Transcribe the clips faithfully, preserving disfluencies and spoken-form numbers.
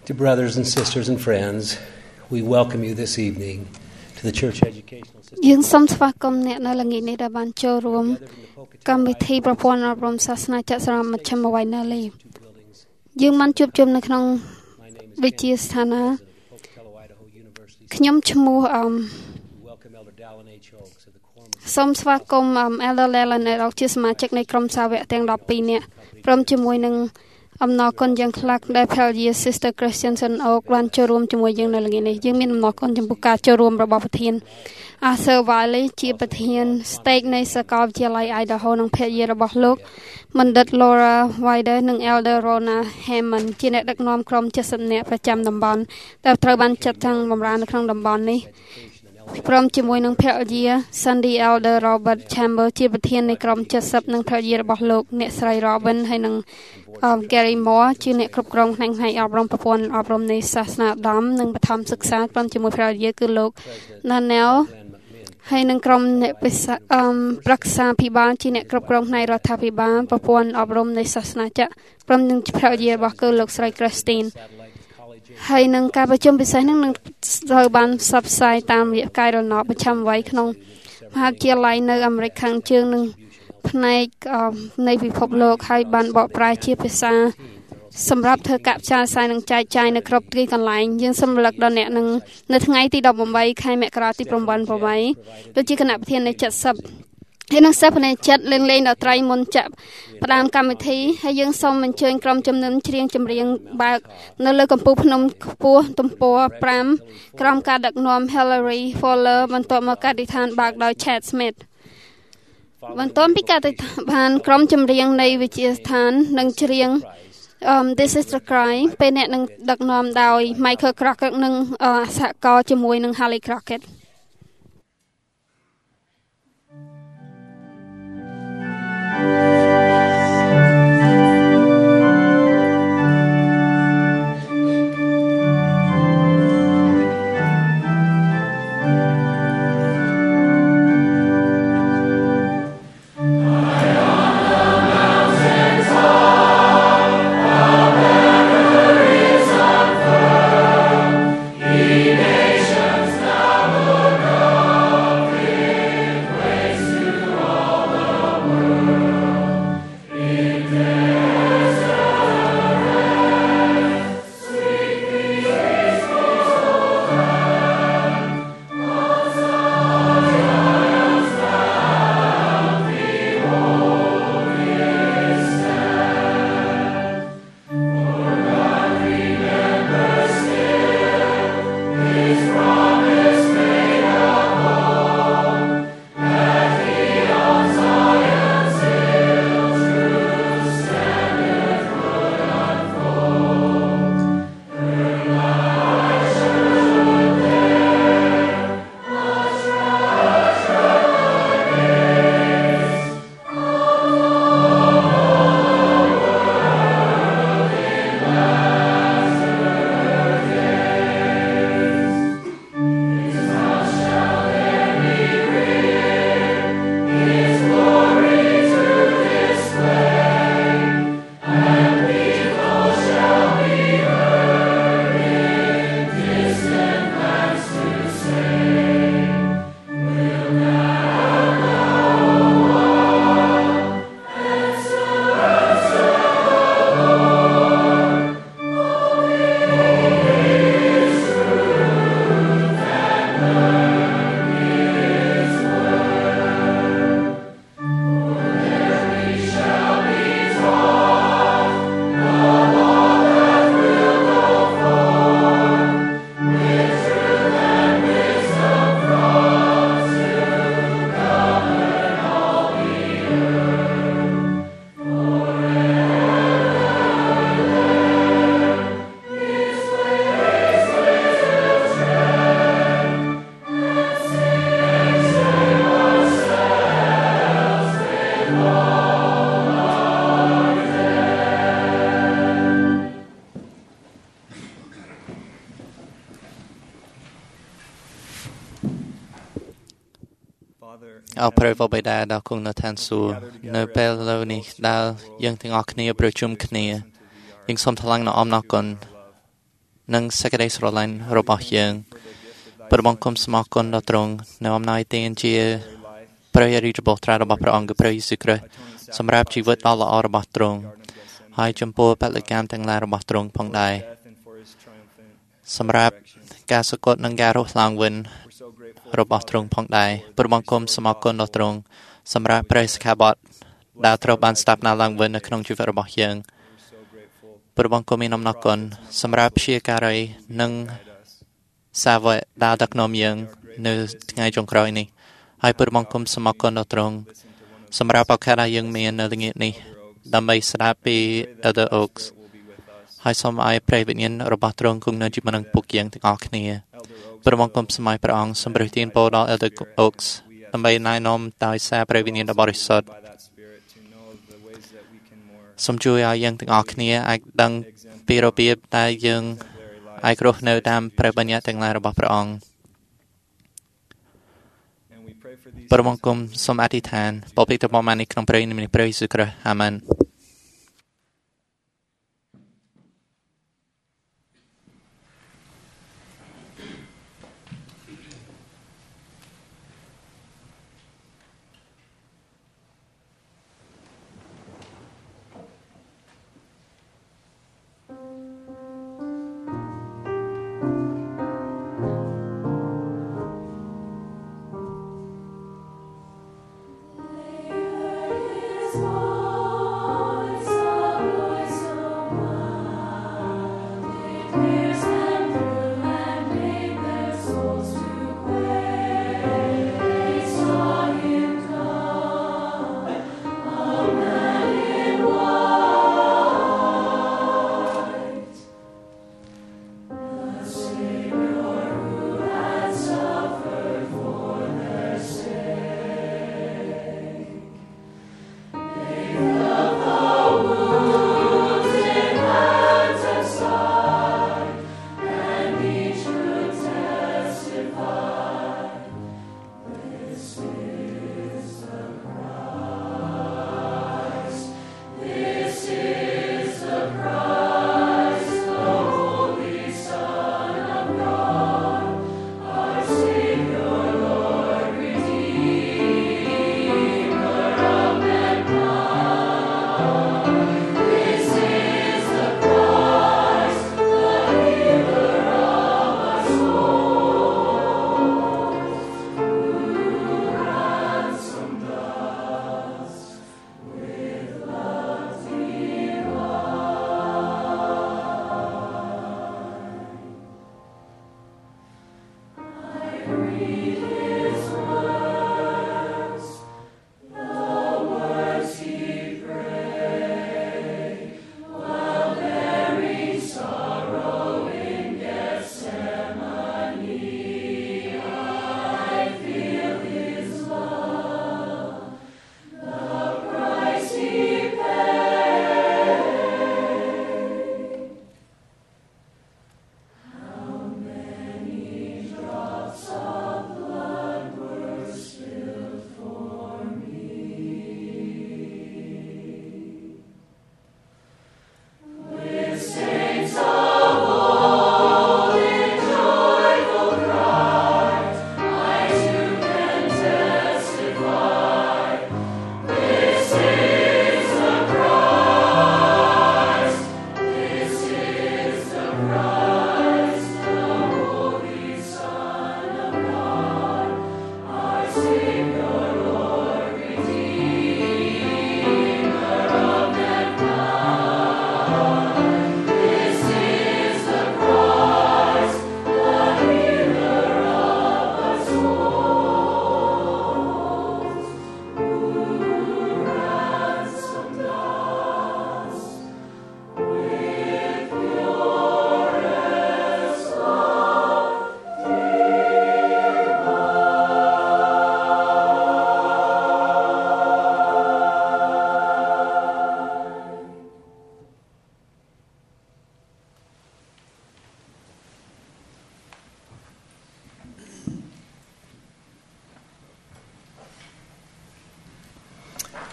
Dear brothers and sisters and friends, we welcome you this evening to the Church Educational System. យើងសូមស្វាគមន៍អ្នកនៅល្ងាចនេះដែលបានចូលរួមកម្មវិធីប្រព័ន្ធអប់រំសាសនាចក្រមមជ្ឈមវ័យណាលីយើងបានជួបជុំនៅក្នុងវិទ្យាស្ថានខ្ញុំឈ្មោះអមសូមស្វាគមន៍ Elder Leland ជាសមាជិកនៃក្រុមសាវកទាំងដប់ពីរនាក់ព្រមជាមួយនឹងអំណរគុណយ៉ាងខ្លាំងដែល Pelgia Sister Christiansen អូកបានចូលរួមជាមួយយើងនៅល្ងាចនេះយើងមានអំណរគុណចំពោះការចូលរួមរបស់ប្រធាន Arthur Wiley ជាប្រធាន Stake នៃសាកលវិទ្យាល័យ Idaho និងភរិយារបស់លោកបណ្ឌិត Laura Wider និង Elder Rona Hammond ជាអ្នកដឹកនាំក្រុមเจ็ดสิบនាក់ប្រចាំតំបន់ដែលត្រូវបានចាត់តាំងបម្រើនៅក្នុងតំបន់នេះព្រមជាមួយនឹងភរិយា Sandy Elder Robert Chamber ជាប្រធាននៃក្រុមเจ็ดสิบនិងភរិយារបស់លោកអ្នកស្រី Robin ហើយនិងGary Moore ជាអ្នកគ្រប់គ្រងផ្នែកផ្នែកអប់រំប្រព័ន្ធអប់រំនៃសាសនាឧត្តមនិងបឋមសិក្សាព្រមជាមួយភរិយាគឺលោក Daniel ហើយនឹងក្រុមអ្នកប្រឹក្សាភិបាលជាអ្នកគ្រប់គ្រងផ្នែករដ្ឋាភិបាលប្រព័ន្ធអប់រំនៃសាសនាចក្រព្រមនឹងភរិយារបស់គឺលោកស្រី Christine ហើយនឹងការប្រជុំពិសេសនឹងនឹងត្រូវបានផ្សព្វផ្សាយតាមរយៈកាយរណបប្រចាំវ័យក្នុងមហាវិទ្យាល័យនៅអាមេរិកខាងជើងនិងផ្នែកនៃពិភពលោកហើយបានបកប្រែជាភាសាសម្រាប់ធ្វើការផ្សាយផ្សាយនិងចែកចាយនៅគ្រប់ទីកន្លែងយើងសូមរំលឹកដល់អ្នកនឹងនៅថ្ងៃទីដប់ប្រាំបីខែមករាទីប្រាំប្រាំបីដូចជាគណៈប្រធាននៃเจ็ดสิบហើយនឹងសិស្សផ្នែកចិត្តលេងលេងតន្ត្រីមុនចាក់ផ្ដើមកម្មវិធីហើយយើងសូមអញ្ជើញក្រុមជំនុំច្រៀងចម្រៀងបើកនៅលើកំពូលភ្នំខ្ពស់ទំព័រប្រាំក្រុមការដឹកនាំ Hillary Fowler បន្ទាប់មកការិដ្ឋានបើកដោយ Chad Smith បន្ទាប់ពីការបានក្រុមចម្រៀងនៃវិទ្យាស្ថាននិងច្រៀង um This is the Cry ពេលអ្នកនឹងដឹកនាំដោយ Michael Crockett និងសហការជាមួយនឹង Harley Crockett Our prayer for Beda da kung na tansu no belo ni da yang ting ak ni bro chum kni yang som thalang na om na kon និងសេចក្តីស្រឡាញ់របស់យើងព្រះបង្គំស្មោះគុណដល់ទ្រង់នៅអំណាចទានជាព្រះរាជបុត្រារបស់ព្រះអង្គគឺព្រះយេស៊ូវគ្រីស្ទសម្រាប់ជីវិតដ៏ល្អរបស់ទ្រង់ហើយចំពោះពលកម្មទាំងឡាយរបស់ទ្រង់ផងដែរសម្រាប់ការសក្ដិនិងការរស់ឡើងវិញរបស់ទ្រង់ផងដែរព្រះបង្គំស្មោះគុណដល់ទ្រង់សម្រាប់ព្រះសិក្ខាបទដែលត្រូវបានស្ដាប់ឡើងវិញនៅក្នុងជីវិតរបស់យើងព្រះបង្គំមានអំណរគុណសម្រាប់ព្យាការីនិងសាវកដែលដឹកនាំយើងនៅថ្ងៃចុងក្រោយនេះហើយព្រះបង្គំស្មោះគុណដល់ទ្រង់សម្រាប់ឱកាសដែលយើងមាននៅល្ងាចនេះដើម្បីស្ដាប់ពី Elder Oaks ហើយសូមឲ្យព្រះវិញ្ញាណរបស់ទ្រង់គង់នៅជាមួយនឹងពួកយើងទាំងអស់គ្នាព្រះបង្គំស្ម័យព្រះអង្គសម្រិះទានពរដល់ Elder Oaks ដើម្បីណែនាំដោយសារព្រះវិញ្ញាណដ៏បរិសុទ្ធសូមជួយឲ្យយើងទាំងអស់គ្នាអាចដឹងពីរបៀបដែលយើងអាចរស់នៅតាមព្រះបញ្ញត្តិទាំងឡាយរបស់ព្រះអង្គព្រះបង្គំសូមអធិដ្ឋានបបិទ្ធបមានេះក្នុងព្រះនាមព្រះយេស៊ូវគ្រីស្ទអាមែន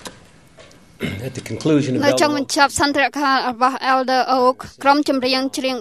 At the conclusion of នៅចុងបញ្ចប់សន្ទរកថារបស់ Elder Oak ក្រុមចម្រៀងច្រៀងបទ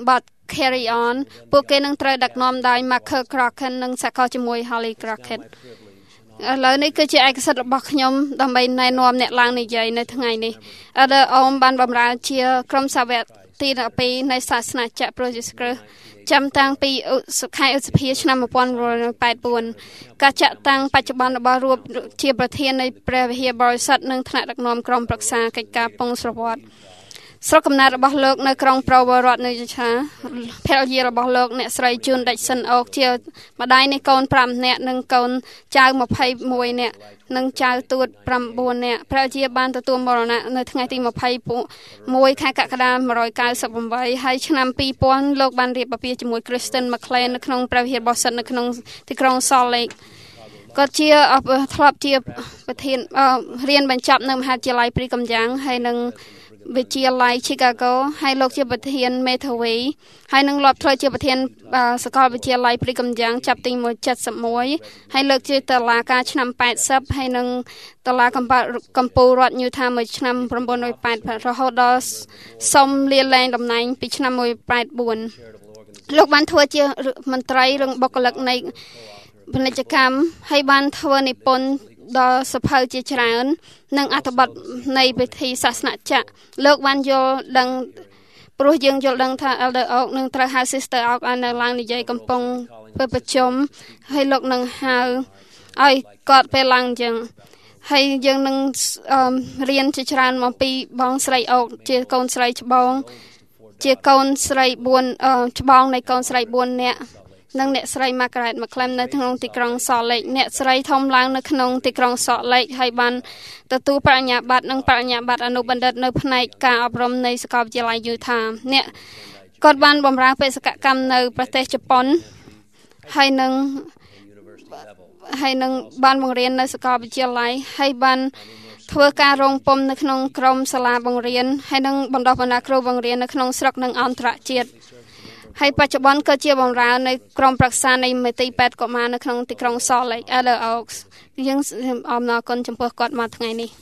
carry on ពួកគេនឹងត្រូវដឹកនាំដោយ Michael Crocken និងសហការជាមួយ Holly Crockett ឥឡូវនេះគឺជាឯកសិទ្ធិរបស់ខ្ញុំដើម្បីណែនាំអ្នកឡើងនិយាយនៅថ្ងៃនេះ Elder Om បានបម្រើជាក្រុមសាវកទីដប់ពីរនៃសាសនាចក្រព្រះយេស៊ូវគ្រីស្ទចាំតាំងពីខែឧសភាឆ្នាំnineteen eighty-four ការចាក់តាំងបច្ចុប្បន្នរបស់រួបជាប្រធាននៃព្រះវិហារបរិស័ទនិងថ្នាក់ដឹកនាំក្រុមប្រឹក្សាកិច្ចការពងស្រវត្តស្រុកកំណើតរបស់លោកនៅក្រុង Provo រដ្ឋនៃឆាភរិយារបស់លោកអ្នកស្រី June Dixon Oak ជាម្ដាយនៃកូនfiveនាក់និងកូនចៅtwenty-oneនាក់និងចៅទួតnineនាក់ព្រះជាបានទទួលមរណៈនៅថ្ងៃទីtwenty-oneខែកក្កដាone ninety-eightហើយឆ្នាំtwo thousandលោកបានរៀបអាពាហ៍ជាមួយ Kristen McLean នៅក្នុងព្រះវិហារបរិស័ទនៅក្នុងទីក្រុង Salt Lake គាត់ជាធ្លាប់ជាប្រធានរៀនបញ្ចប់នៅមហាវិទ្យាល័យព្រីកំយ៉ាងហើយនឹងវិទ្យាល័យ Chicago ហើយលោកជាប្រធាន Metaway ហើយនឹងលោកធ្វើជាប្រធានសាកលវិទ្យាល័យព្រីកំយ៉ាងចាប់ទីseventy-oneហើយលើកជាតុលាការឆ្នាំeightyហើយនឹងតុលាការកំពូលរដ្ឋ Utah មួយឆ្នាំnineteen eightyរហូតដល់សុំលាលែងតំណែងពីឆ្នាំnineteen eighty-fourលោកបានធ្វើជាមន្ត្រីរងបុគ្គលិកនៃពាណិជ្ជកម្មហើយបានធ្វើនិពន្ធដល់សភៅជាច្រើននិងអត្ថបទនៃពិធីសាសនាចក្រលោកបានយល់ដឹងព្រោះយើងយល់ដឹងថា Elder Oak នឹងត្រូវហៅ Sister Oak ឲ្យនៅឡើងនិយាយកំពុងពេលប្រជុំហើយលោកនឹងហៅឲ្យគាត់ពេលឡើងអញ្ចឹងហើយយើងនឹងរៀនជាច្រើនមកពីបងស្រី Oak ជាកូនស្រីច្បងជាកូនស្រីfourច្បងនៃកូនស្រីfourនាក់និងអ្នកស្រី Margaret McClem នៅក្នុងទីក្រុង Salt Lake អ្នកស្រីធំឡើងនៅក្នុងទីក្រុង Salt Lake ហើយបានទទួលបរិញ្ញាបត្រនិងបរិញ្ញាបត្រអនុបណ្ឌិតនៅផ្នែកការអប់រំនៃសាកលវិទ្យាល័យ Utah អ្នកគាត់បានបម្រើបេសកកម្មនៅប្រទេសជប៉ុនហើយនឹងហើយនឹងបានបង្រៀននៅសាកលវិទ្យាល័យហើយបានធ្វើការរងពំនៅក្នុងក្រុមសាលាបង្រៀនហើយនឹងបណ្ដុះបណ្ដាលគ្រូបង្រៀននៅក្នុងស្រុកនិងអន្តរជាតិហើយបច្ចុប្បន្នក៏ជាបម្រើនៅក្រុមប្រឹក្សានៃមន្ទីរពេទ្យកុមារនៅក្នុងទីក្រុង Salt Lake Elder Oaks យើងអរគុណចំពោះគាត់មកថ្ងៃនេះ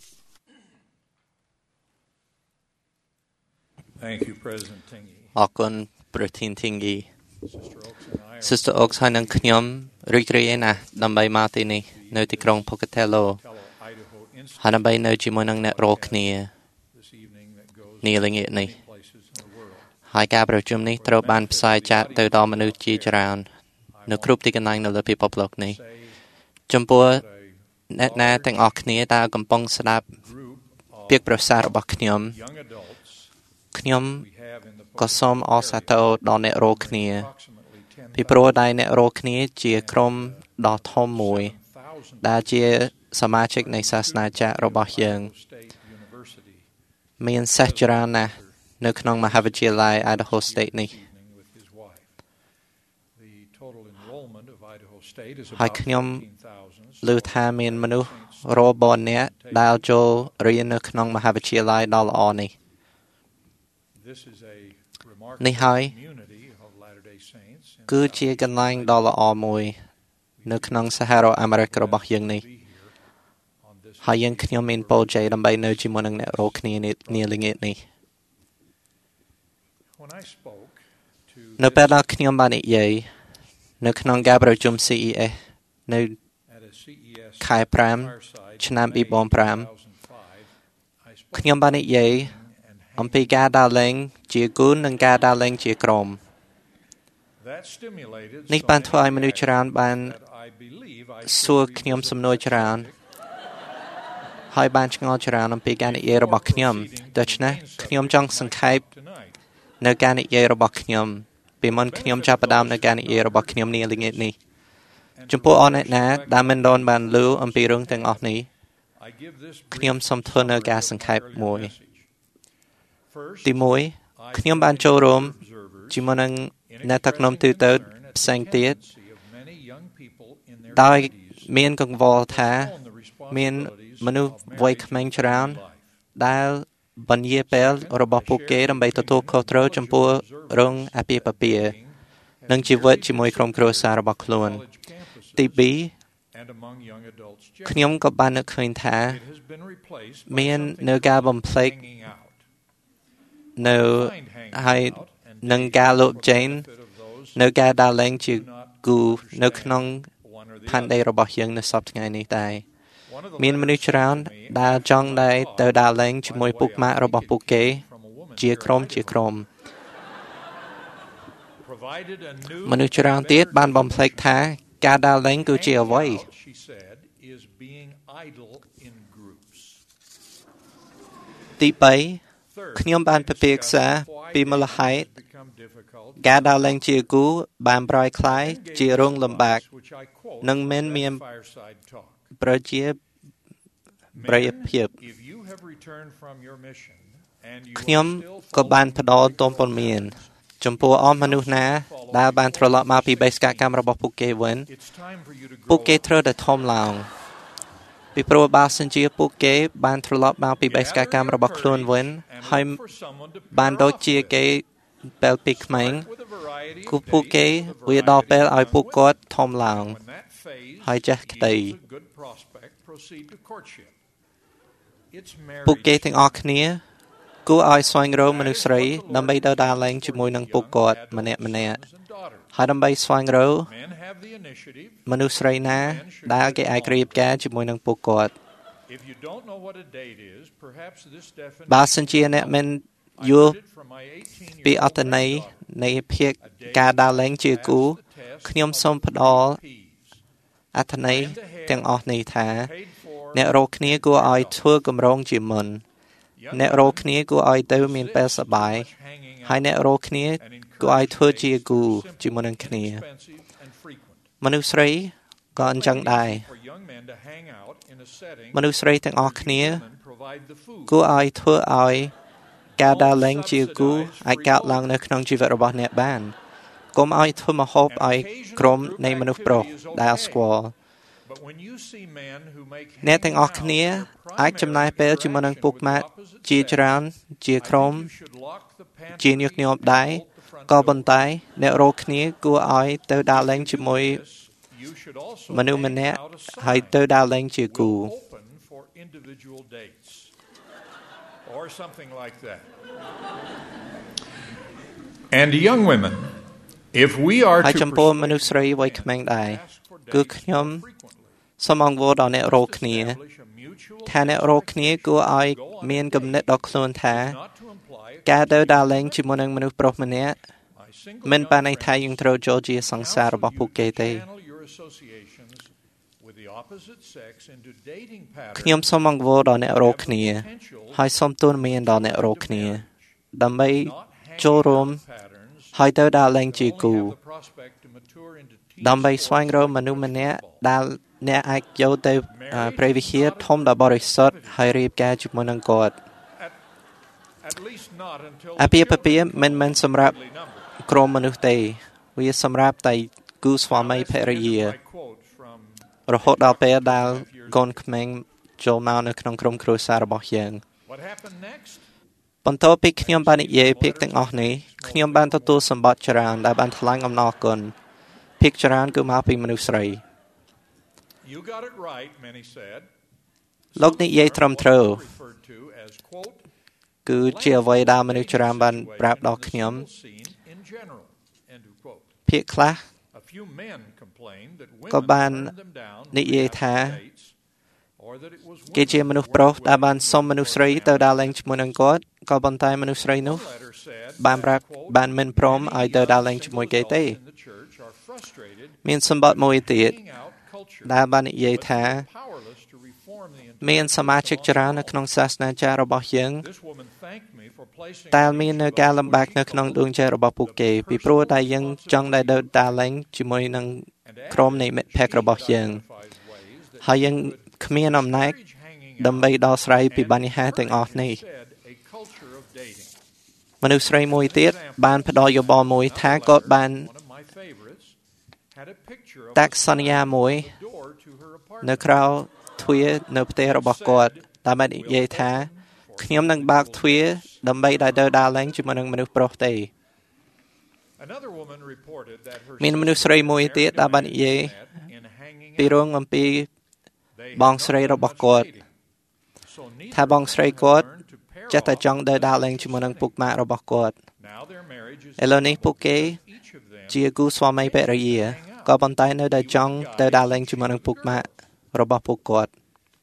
Thank you President Tingy អរគុណប្រធាន Tingy Sister Oaks ហើយនឹងខ្ញុំរីករាយណាស់ដើម្បីមកទីនេះនៅទីក្រុង Pocatello ហើយដើម្បីនៅជាមួយនឹងអ្នករាល់គ្នានាល្ងាចនេះហើយការប្រជុំនេះត្រូវបានផ្សាយចាក់ទៅដល់មនុស្សជាច្រើននៅគ្រប់ទីកន្លែងនៅលើពិភពលោកនេះចំពោះអ្នកណាទាំងអស់គ្នាដែលកំពុងស្ដាប់ពាក្យប្រសាសន៍របស់ខ្ញុំខ្ញុំក៏សូមអរសាទរដល់អ្នករាល់គ្នាពីព្រោះដែលអ្នករាល់គ្នាជាក្រុមដ៏ធំមួយដែលជាសមាជិកនៃសាសនាចក្ររបស់យើងមានសេះច្រើនណាស់នៅក្នុងមហាវិទ្យាល័យ Idaho State នេះហើយខ្ញុំឮថាមានមនុស្សរាប់ពាន់នាក់ដែលចូលរៀននៅក្នុងមហាវិទ្យាល័យដ៏ល្អនេះនេះហើយគឺជាកន្លែងដ៏ល្អមួយនៅក្នុងសហរដ្ឋអាមេរិករបស់យើងនេះហើយយើងខ្ញុំមានពរជ័យដើម្បីនៅជាមួយនឹងអ្នករាល់គ្នានាល្ងាចនេះនៅពេលដែលខ្ញុំបាននិយាយនៅក្នុងការប្រជុំ C E S នៅខែfiveឆ្នាំtwo thousand fiveខ្ញុំបាននិយាយអំពីការដើរលេងជាគូននិងការដើរលេងជាក្រុមនេះបានធ្វើឲ្យមនុស្សច្រើនបានសួរខ្ញុំសំណួរច្រើនហើយបានឆ្ងល់ច្រើនអំពីការនិយាយរបស់ខ្ញុំដូច្នេះខ្ញុំចង់សង្ខេបនៅការនិយាយរបស់ខ្ញុំពីមុនខ្ញុំចាប់ផ្ដើមនៅការនិយាយរបស់ខ្ញុំនាល្ងាចនេះចំពោះអរអ្នកណាដែលមិនទាន់បានឮអំពីរឿងទាំងអស់នេះខ្ញុំសូមធ្វើនៅការសង្ខេបមួយទីមួយខ្ញុំបានចូលរួមជាមួយនឹងអ្នកដឹកនាំទូទៅផ្សេងទៀតដោយមានកង្វល់ថាមានមនុស្សវ័យក្មេងច្រើនដែលបញ្ញពេលរបស់ពួកគេដើម្បីទទួលខុសត្រូវចំពោះរងអាពាហ៍ពិពាហ៍និងជីវិតជាមួយក្រុមគ្រួសាររបស់ខ្លួនទីពីរខ្ញុំក៏បាននឹកឃើញថាមាននៅការបំភ្លេចនៅហើយនិងការលោកចេញនៅការដើរលេងជាគូនៅក្នុងផែនដីរបស់យើងនៅសប្តាហ៍ថ្ងៃនេះដែរមានមនុស្សច្រើនដែលចង់ដែរទៅដើរលេងជាមួយពុកម៉ាក់របស់ពួកគេជាក្រុមជាក្រុមមនុស្សច្រើនទៀតបានបំភ្លេចថាការដើរលេងគឺជាអ្វីទីបីខ្ញុំបានពិភាក្សាពីមូលហេតុការដើរលេងជាគូបានប្រែក្លាយជារងលំបាកនិងមិនមានប្រជាប្រិយភាពខ្ញុំក៏បានផ្ដល់ទុំព័ត៌មានចំពោះអស់មនុស្សណាដែលបានត្រឡប់មកពីបេសកកម្មរបស់ពួកគេវិញពួកគេត្រូវតែធំឡើងពីព្រោះបើសិនជាពួកគេបានត្រឡប់មកពីបេសកកម្មរបស់ខ្លួនវិញហើយបានដូចជាគេពេលពីក្មេងគូពួកគេវាដល់ពេលឲ្យពួកគាត់ធំឡើងហើយចេះក្តីពួកគេទាំងអស់គ្នាគួរឲ្យស្វែងរកមនុស្សស្រីដើម្បីទៅដើរលេងជាមួយនឹងពួកគាត់ម្នាក់ម្នាក់ហើយដើម្បីស្វែងរកមនុស្សស្រីណាដែលគេអាចរៀបការជាមួយនឹងពួកគាត់បើសិនជាអ្នកមិនយល់ពីអត្ថន័យនៃភាពការដើរលេងជាគូខ្ញុំសូមផ្ដល់អត្ថន័យទាំងអស់នេះថាអ្នករកគ្នាគួរឲ្យធ្វើកម្រងជាមុនអ្នករកគ្នាគួរឲ្យទៅមានពេលសប្បាយហើយអ្នករកគ្នាគួរឲ្យធ្វើជាគូជាមួយនឹងគ្នាមនុស្សស្រីក៏អញ្ចឹងដែរមនុស្សស្រីទាំងអស់គ្នាគួរឲ្យធ្វើឲ្យការដើរលេងជាគូអាចកើតឡើងនៅក្នុងជីវិតរបស់អ្នកបានកុំឲ្យធ្វើម្ហូបឲ្យក្រុមនៃមនុស្សប្រុសដែលស្គាល់អ្នកទាំងអស់គ្នាអាចចំណាយពេលជាមួយនឹងពុកម៉ាក់ជាច្រើនជាក្រុមជាញឹកញាប់ដែរក៏ប៉ុន្តែអ្នករកគ្នាគួរឲ្យទៅដើរលេងជាមួយមនុស្សម្នាក់ហើយទៅដើរលេងជាគូ or something like that. And young women, if we are to ហើយចំពោះមនុស្សស្រីវ័យក្មេងដែរគឺខ្ញុំសូមអង្វរដល់អ្នករកគ្នាថាអ្នករកគ្នាគួរឲ្យមានគំនិតដល់ខ្លួនថាការទៅដើរលេងជាមួយនឹងមនុស្សប្រុសម្នាក់មិនបានន័យថាយើងត្រូវចូលជាសង្សាររបស់ពួកគេទេខ្ញុំសូមអង្វរដល់អ្នករកគ្នាហើយសូមទូន្មានដល់អ្នករកគ្នាដើម្បីចូលរួមហើយទៅដើរលេងជាគូដើម្បីស្វែងរកមនុស្សម្នាក់ដែលអ្នកអាចយកទៅព្រះវិហារធំដ៏បរិសុទ្ធហើយរៀបការជាមួយនឹងគាត់អាពាហ៍ពិពាហ៍មិនមែនសម្រាប់ក្រុមមនុស្សទេវាសម្រាប់តែគូស្វាមីភរិយារហូតដល់ពេលដែលកូនក្មេងចូលមកនៅក្នុងក្រុមគ្រួសាររបស់យើងបន្ទាប់ពីខ្ញុំបាននិយាយពាក្យទាំងអស់នេះខ្ញុំបានទទួលសម្បត្តិច្រើនដែលបានថ្លែងអំណរគុណភាគច្រើនគឺមកពីមនុស្សស្រីលោកនិយាយត្រឹមត្រូវគឺជាអ្វីដែលមនុស្សច្រើនបានប្រាប់ដល់ខ្ញុំភាគខ្លះក៏បាននិយាយថាគេជាមនុស្សប្រុសដែលបានសុំមនុស្សស្រីទៅដើរលេងជាមួយនឹងគាត់ក៏ប៉ុន្តែមនុស្សស្រីនោះបានប្រាប់បានមិនព្រមឲ្យទៅដើរលេងជាមួយគេទេមានសម្បត្តិមួយទៀតដែលបាននិយាយថាមានសមាជិកច្រើននៅក្នុងសាសនាចាររបស់យើងតែមាននៅការលំបាកនៅក្នុងដួងចិត្តរបស់ពួកគេពីព្រោះតែយើងចង់តែដើរលេងជាមួយនឹងក្រុមនៃមិត្តភក្តិរបស់យើងហើយយើងគ្មានអំណាចដើម្បីដោះស្រាយពីបញ្ហាទាំងអស់នេះមនុស្សស្រីមួយទៀតបានផ្ដល់យោបល់មួយថាគាត់បានតាក់សន្យាមួយនៅក្រៅទ្វារនៅផ្ទះរបស់គាត់តែបាននិយាយថាខ្ញុំនឹងបើកទ្វារដើម្បីឲ្យទៅដើរលេងជាមួយនឹងមនុស្សប្រុសទេមានមនុស្សស្រីមួយទៀតដែលបាននិយាយពីរឿងអំពីបងស្រីរបស់គាត់ថាបងស្រីគាត់ចេះតែចង់ដើរដើរលេងជាមួយនឹងពុកម៉ាក់របស់គាត់ឥឡូវនេះពួកគេជាគូស្វាមីភរិយាក៏ប៉ុន្តែនៅតែចង់ទៅដើរលេងជាមួយនឹងពុកម៉ាក់របស់ពួកគាត់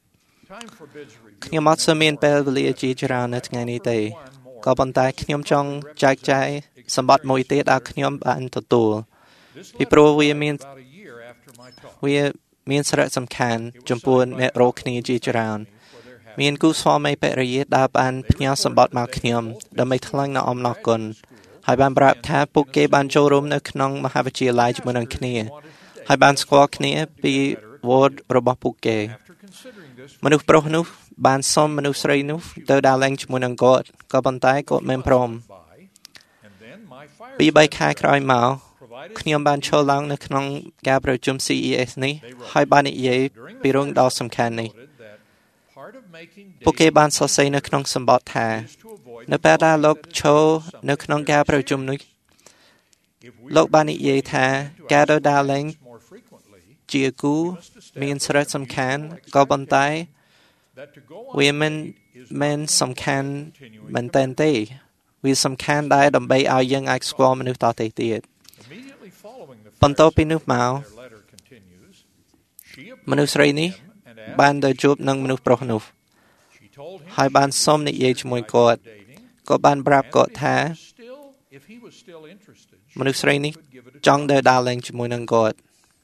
ខ្ញុំអត់សូវមានពេលវេលាជាច្រើននៅថ្ងៃនេះទេក៏ប៉ុន្តែខ្ញុំចង់ចែកចាយសម្បត្តិមួយទៀតដែលខ្ញុំបានទទួលពីព្រោះវាមានវាមានសារៈសំខាន់ចំពោះអ្នករកគ្នាជាច្រើនមានគូស្វាមីភរិយាដែលបានផ្ញើសម្បត្តិមកខ្ញុំដើម្បីថ្លែងនូវអំណរគុណហើយបានប្រាប់ថាពួកគេបានចូលរួមនៅក្នុងមហាវិទ្យាល័យជាមួយនឹងគ្នាហើយបានស្គាល់គ្នាពីវត្តរបស់ពួកគេមនុស្សប្រុសនោះបានសុំមនុស្សស្រីនោះទៅដើរលេងជាមួយនឹងគាត់ក៏ប៉ុន្តែគាត់មិនព្រមពីបីខែក្រោយមកខ្ញុំបានចូលឡើងនៅក្នុងការប្រជុំ C E S នេះហើយបាននិយាយពីរឿងដ៏សំខាន់នេះពួកគេបានសរសេរនៅក្នុងសម្បត្តិថានៅពេលដែលលោកចូលនៅក្នុងការប្រជុំនេះលោកបាននិយាយថាការទៅដើរលេងជាគូមានសារៈសំខាន់ក៏ប៉ុន្តែវាមិនមិនសំខាន់មែនទែនទេវាសំខាន់ដែរដើម្បីឲ្យយើងអាចស្គាល់មនុស្សតទៅទៀតបន្ទាប់ពីនោះមកមនុស្សស្រីនេះបានទៅជួបនឹងមនុស្សប្រុសនោះហើយបានសុំនិយាយជាមួយគាត់ក៏បានប្រាប់គាត់ថាមនុស្សស្រីនេះចង់ទៅដើរលេងជាមួយនឹងគាត់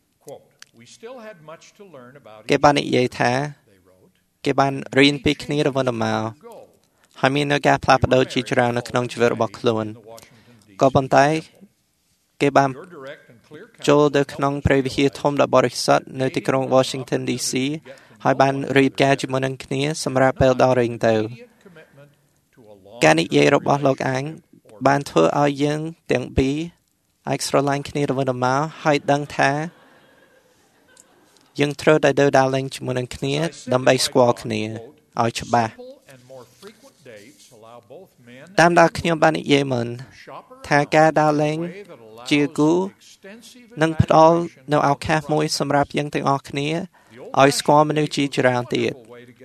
គេបាននិយាយថាគេបានរៀនពីគ្នារហូតមកហើយមាននៅការផ្លាស់ប្ដូរជាច្រើននៅក្នុងជីវិតរបស់ខ្លួនក៏ប៉ុន្តែគេបានចូលទៅក្នុងព្រះវិហារធំដ៏បរិសុទ្ធនៅទីក្រុង Washington ឌី C ហើយបានរៀបការជាមួយនឹងគ្នាសម្រាប់ពេលដល់រៀងទៅការនិយាយរបស់លោកអាងបានធ្វើឲ្យយើងទាំងពីរអាចស្រឡាញ់គ្នារហូតមកហើយដឹងថាយើងត្រូវតែដើរដើរលេងជាមួយនឹងគ្នាដើម្បីស្គាល់គ្នាឲ្យច្បាស់តាមដែលខ្ញុំបាននិយាយមុនថាការដើរលេងជាគូនឹងផ្ដល់នូវឱកាសមួយសម្រាប់យើងទាំងអស់គ្នាឲ្យស្គាល់មនុស្សជាច្រើនទៀត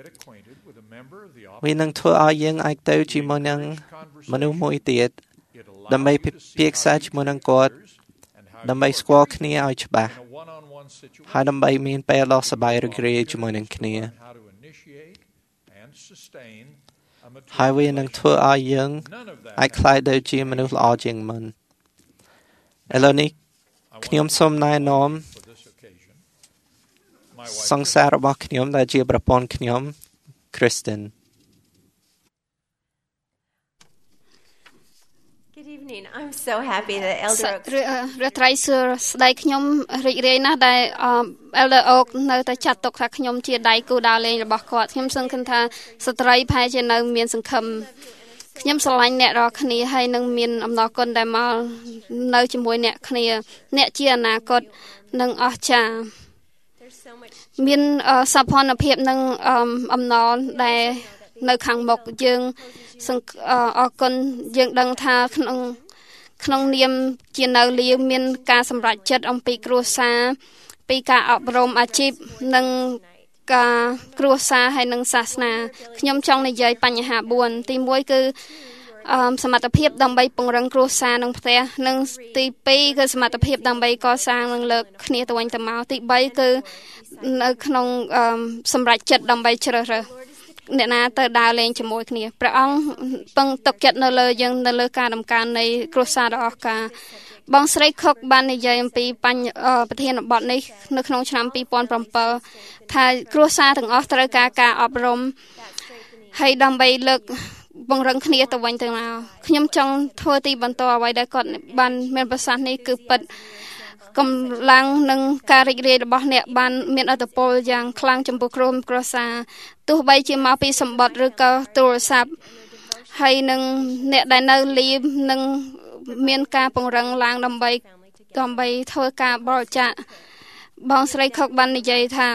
វានឹងធ្វើឲ្យយើងអាចទៅជាមួយនឹងមនុស្សមួយទៀតដើម្បីពិភាក្សាជាមួយនឹងគាត់ដើម្បីស្គាល់គ្នាឲ្យច្បាស់ហើយដើម្បីមានពេលដ៏សប្បាយរីករាយជាមួយនឹងគ្នាហើយវានឹងធ្វើឲ្យយើងអាចក្លាយទៅជាមនុស្សល្អជាងមុនឥឡូវនេះខ្ញុំសូមណែនាំសង្សាររបស់ខ្ញុំដែលជាប្រពន្ធខ្ញុំ Kristen Good evening. I'm so happy that Elder Oak រត្រីសួស្ដីខ្ញុំរីករាយណាស់ដែល Elder Oak នៅតែចាត់ទុកថាខ្ញុំជាដៃគូដើរលេងរបស់គាត់ខ្ញុំសង្ឃឹមថាស្ត្រីផែជានៅមានសង្ឃឹមខ្ញុំស្រឡាញ់អ្នករាល់គ្នាហើយនឹងមានអំណរគុណដែលមកនៅជាមួយអ្នកគ្នាអ្នកជាអនាគតនឹងអស្ចារ្យមានសោភ័ណភាពនិងអំណរដែលនៅខាងមុខយើងអរគុណយើងដឹងថាក្នុងក្នុងនាមជានៅលាមានការសម្រេចចិត្តអំពីគ្រួសារពីការអប់រំអាជីពនិងការគ្រួសារហើយនិងសាសនាខ្ញុំចង់និយាយបញ្ហាបួនទីមួយគឺសមត្ថភាពដើម្បីពង្រឹងគ្រួសារនិងផ្ទះនិងទីពីរគឺសមត្ថភាពដើម្បីកសាងនិងលើកគ្នាទៅវិញទៅមកទីបីគឺនៅក្នុងសម្រេចចិត្តដើម្បីជ្រើសរើសអ្នកណាទៅដើរលេងជាមួយគ្នាព្រះអង្គពឹងទុកចិត្តនៅលើយើងនៅលើការដំណើរនៃគ្រួសារដ៏អស្ចារ្យបងស្រីខុកបាននិយាយអំពីបញ្ហាប្រធានបទនេះនៅក្នុងឆ្នាំពីរពាន់ប្រាំពីរថាគ្រួសារទាំងអស់ត្រូវការការអប់រំហើយដើម្បីលើកបង្រឹងគ្នាទៅវិញទៅមកខ្ញុំចង់ធ្វើទីបន្តអ្វីដែលគាត់បានមានប្រសាសន៍នេះគឺពិតកម្លាំងនិងការរីករាយរបស់អ្នកបានមានឥទ្ធិពលយ៉ាងខ្លាំងចំពោះក្រុមគ្រួសារទោះបីជាមកពីសម្បត្តិឬក៏ទូរស័ព្ទហើយនឹងអ្នកដែលនៅលីនឹងមានការពង្រឹងឡើងដើម្បីដើម្បីធ្វើការបរិច្ចាគបងស្រីខុកបាននិយាយថា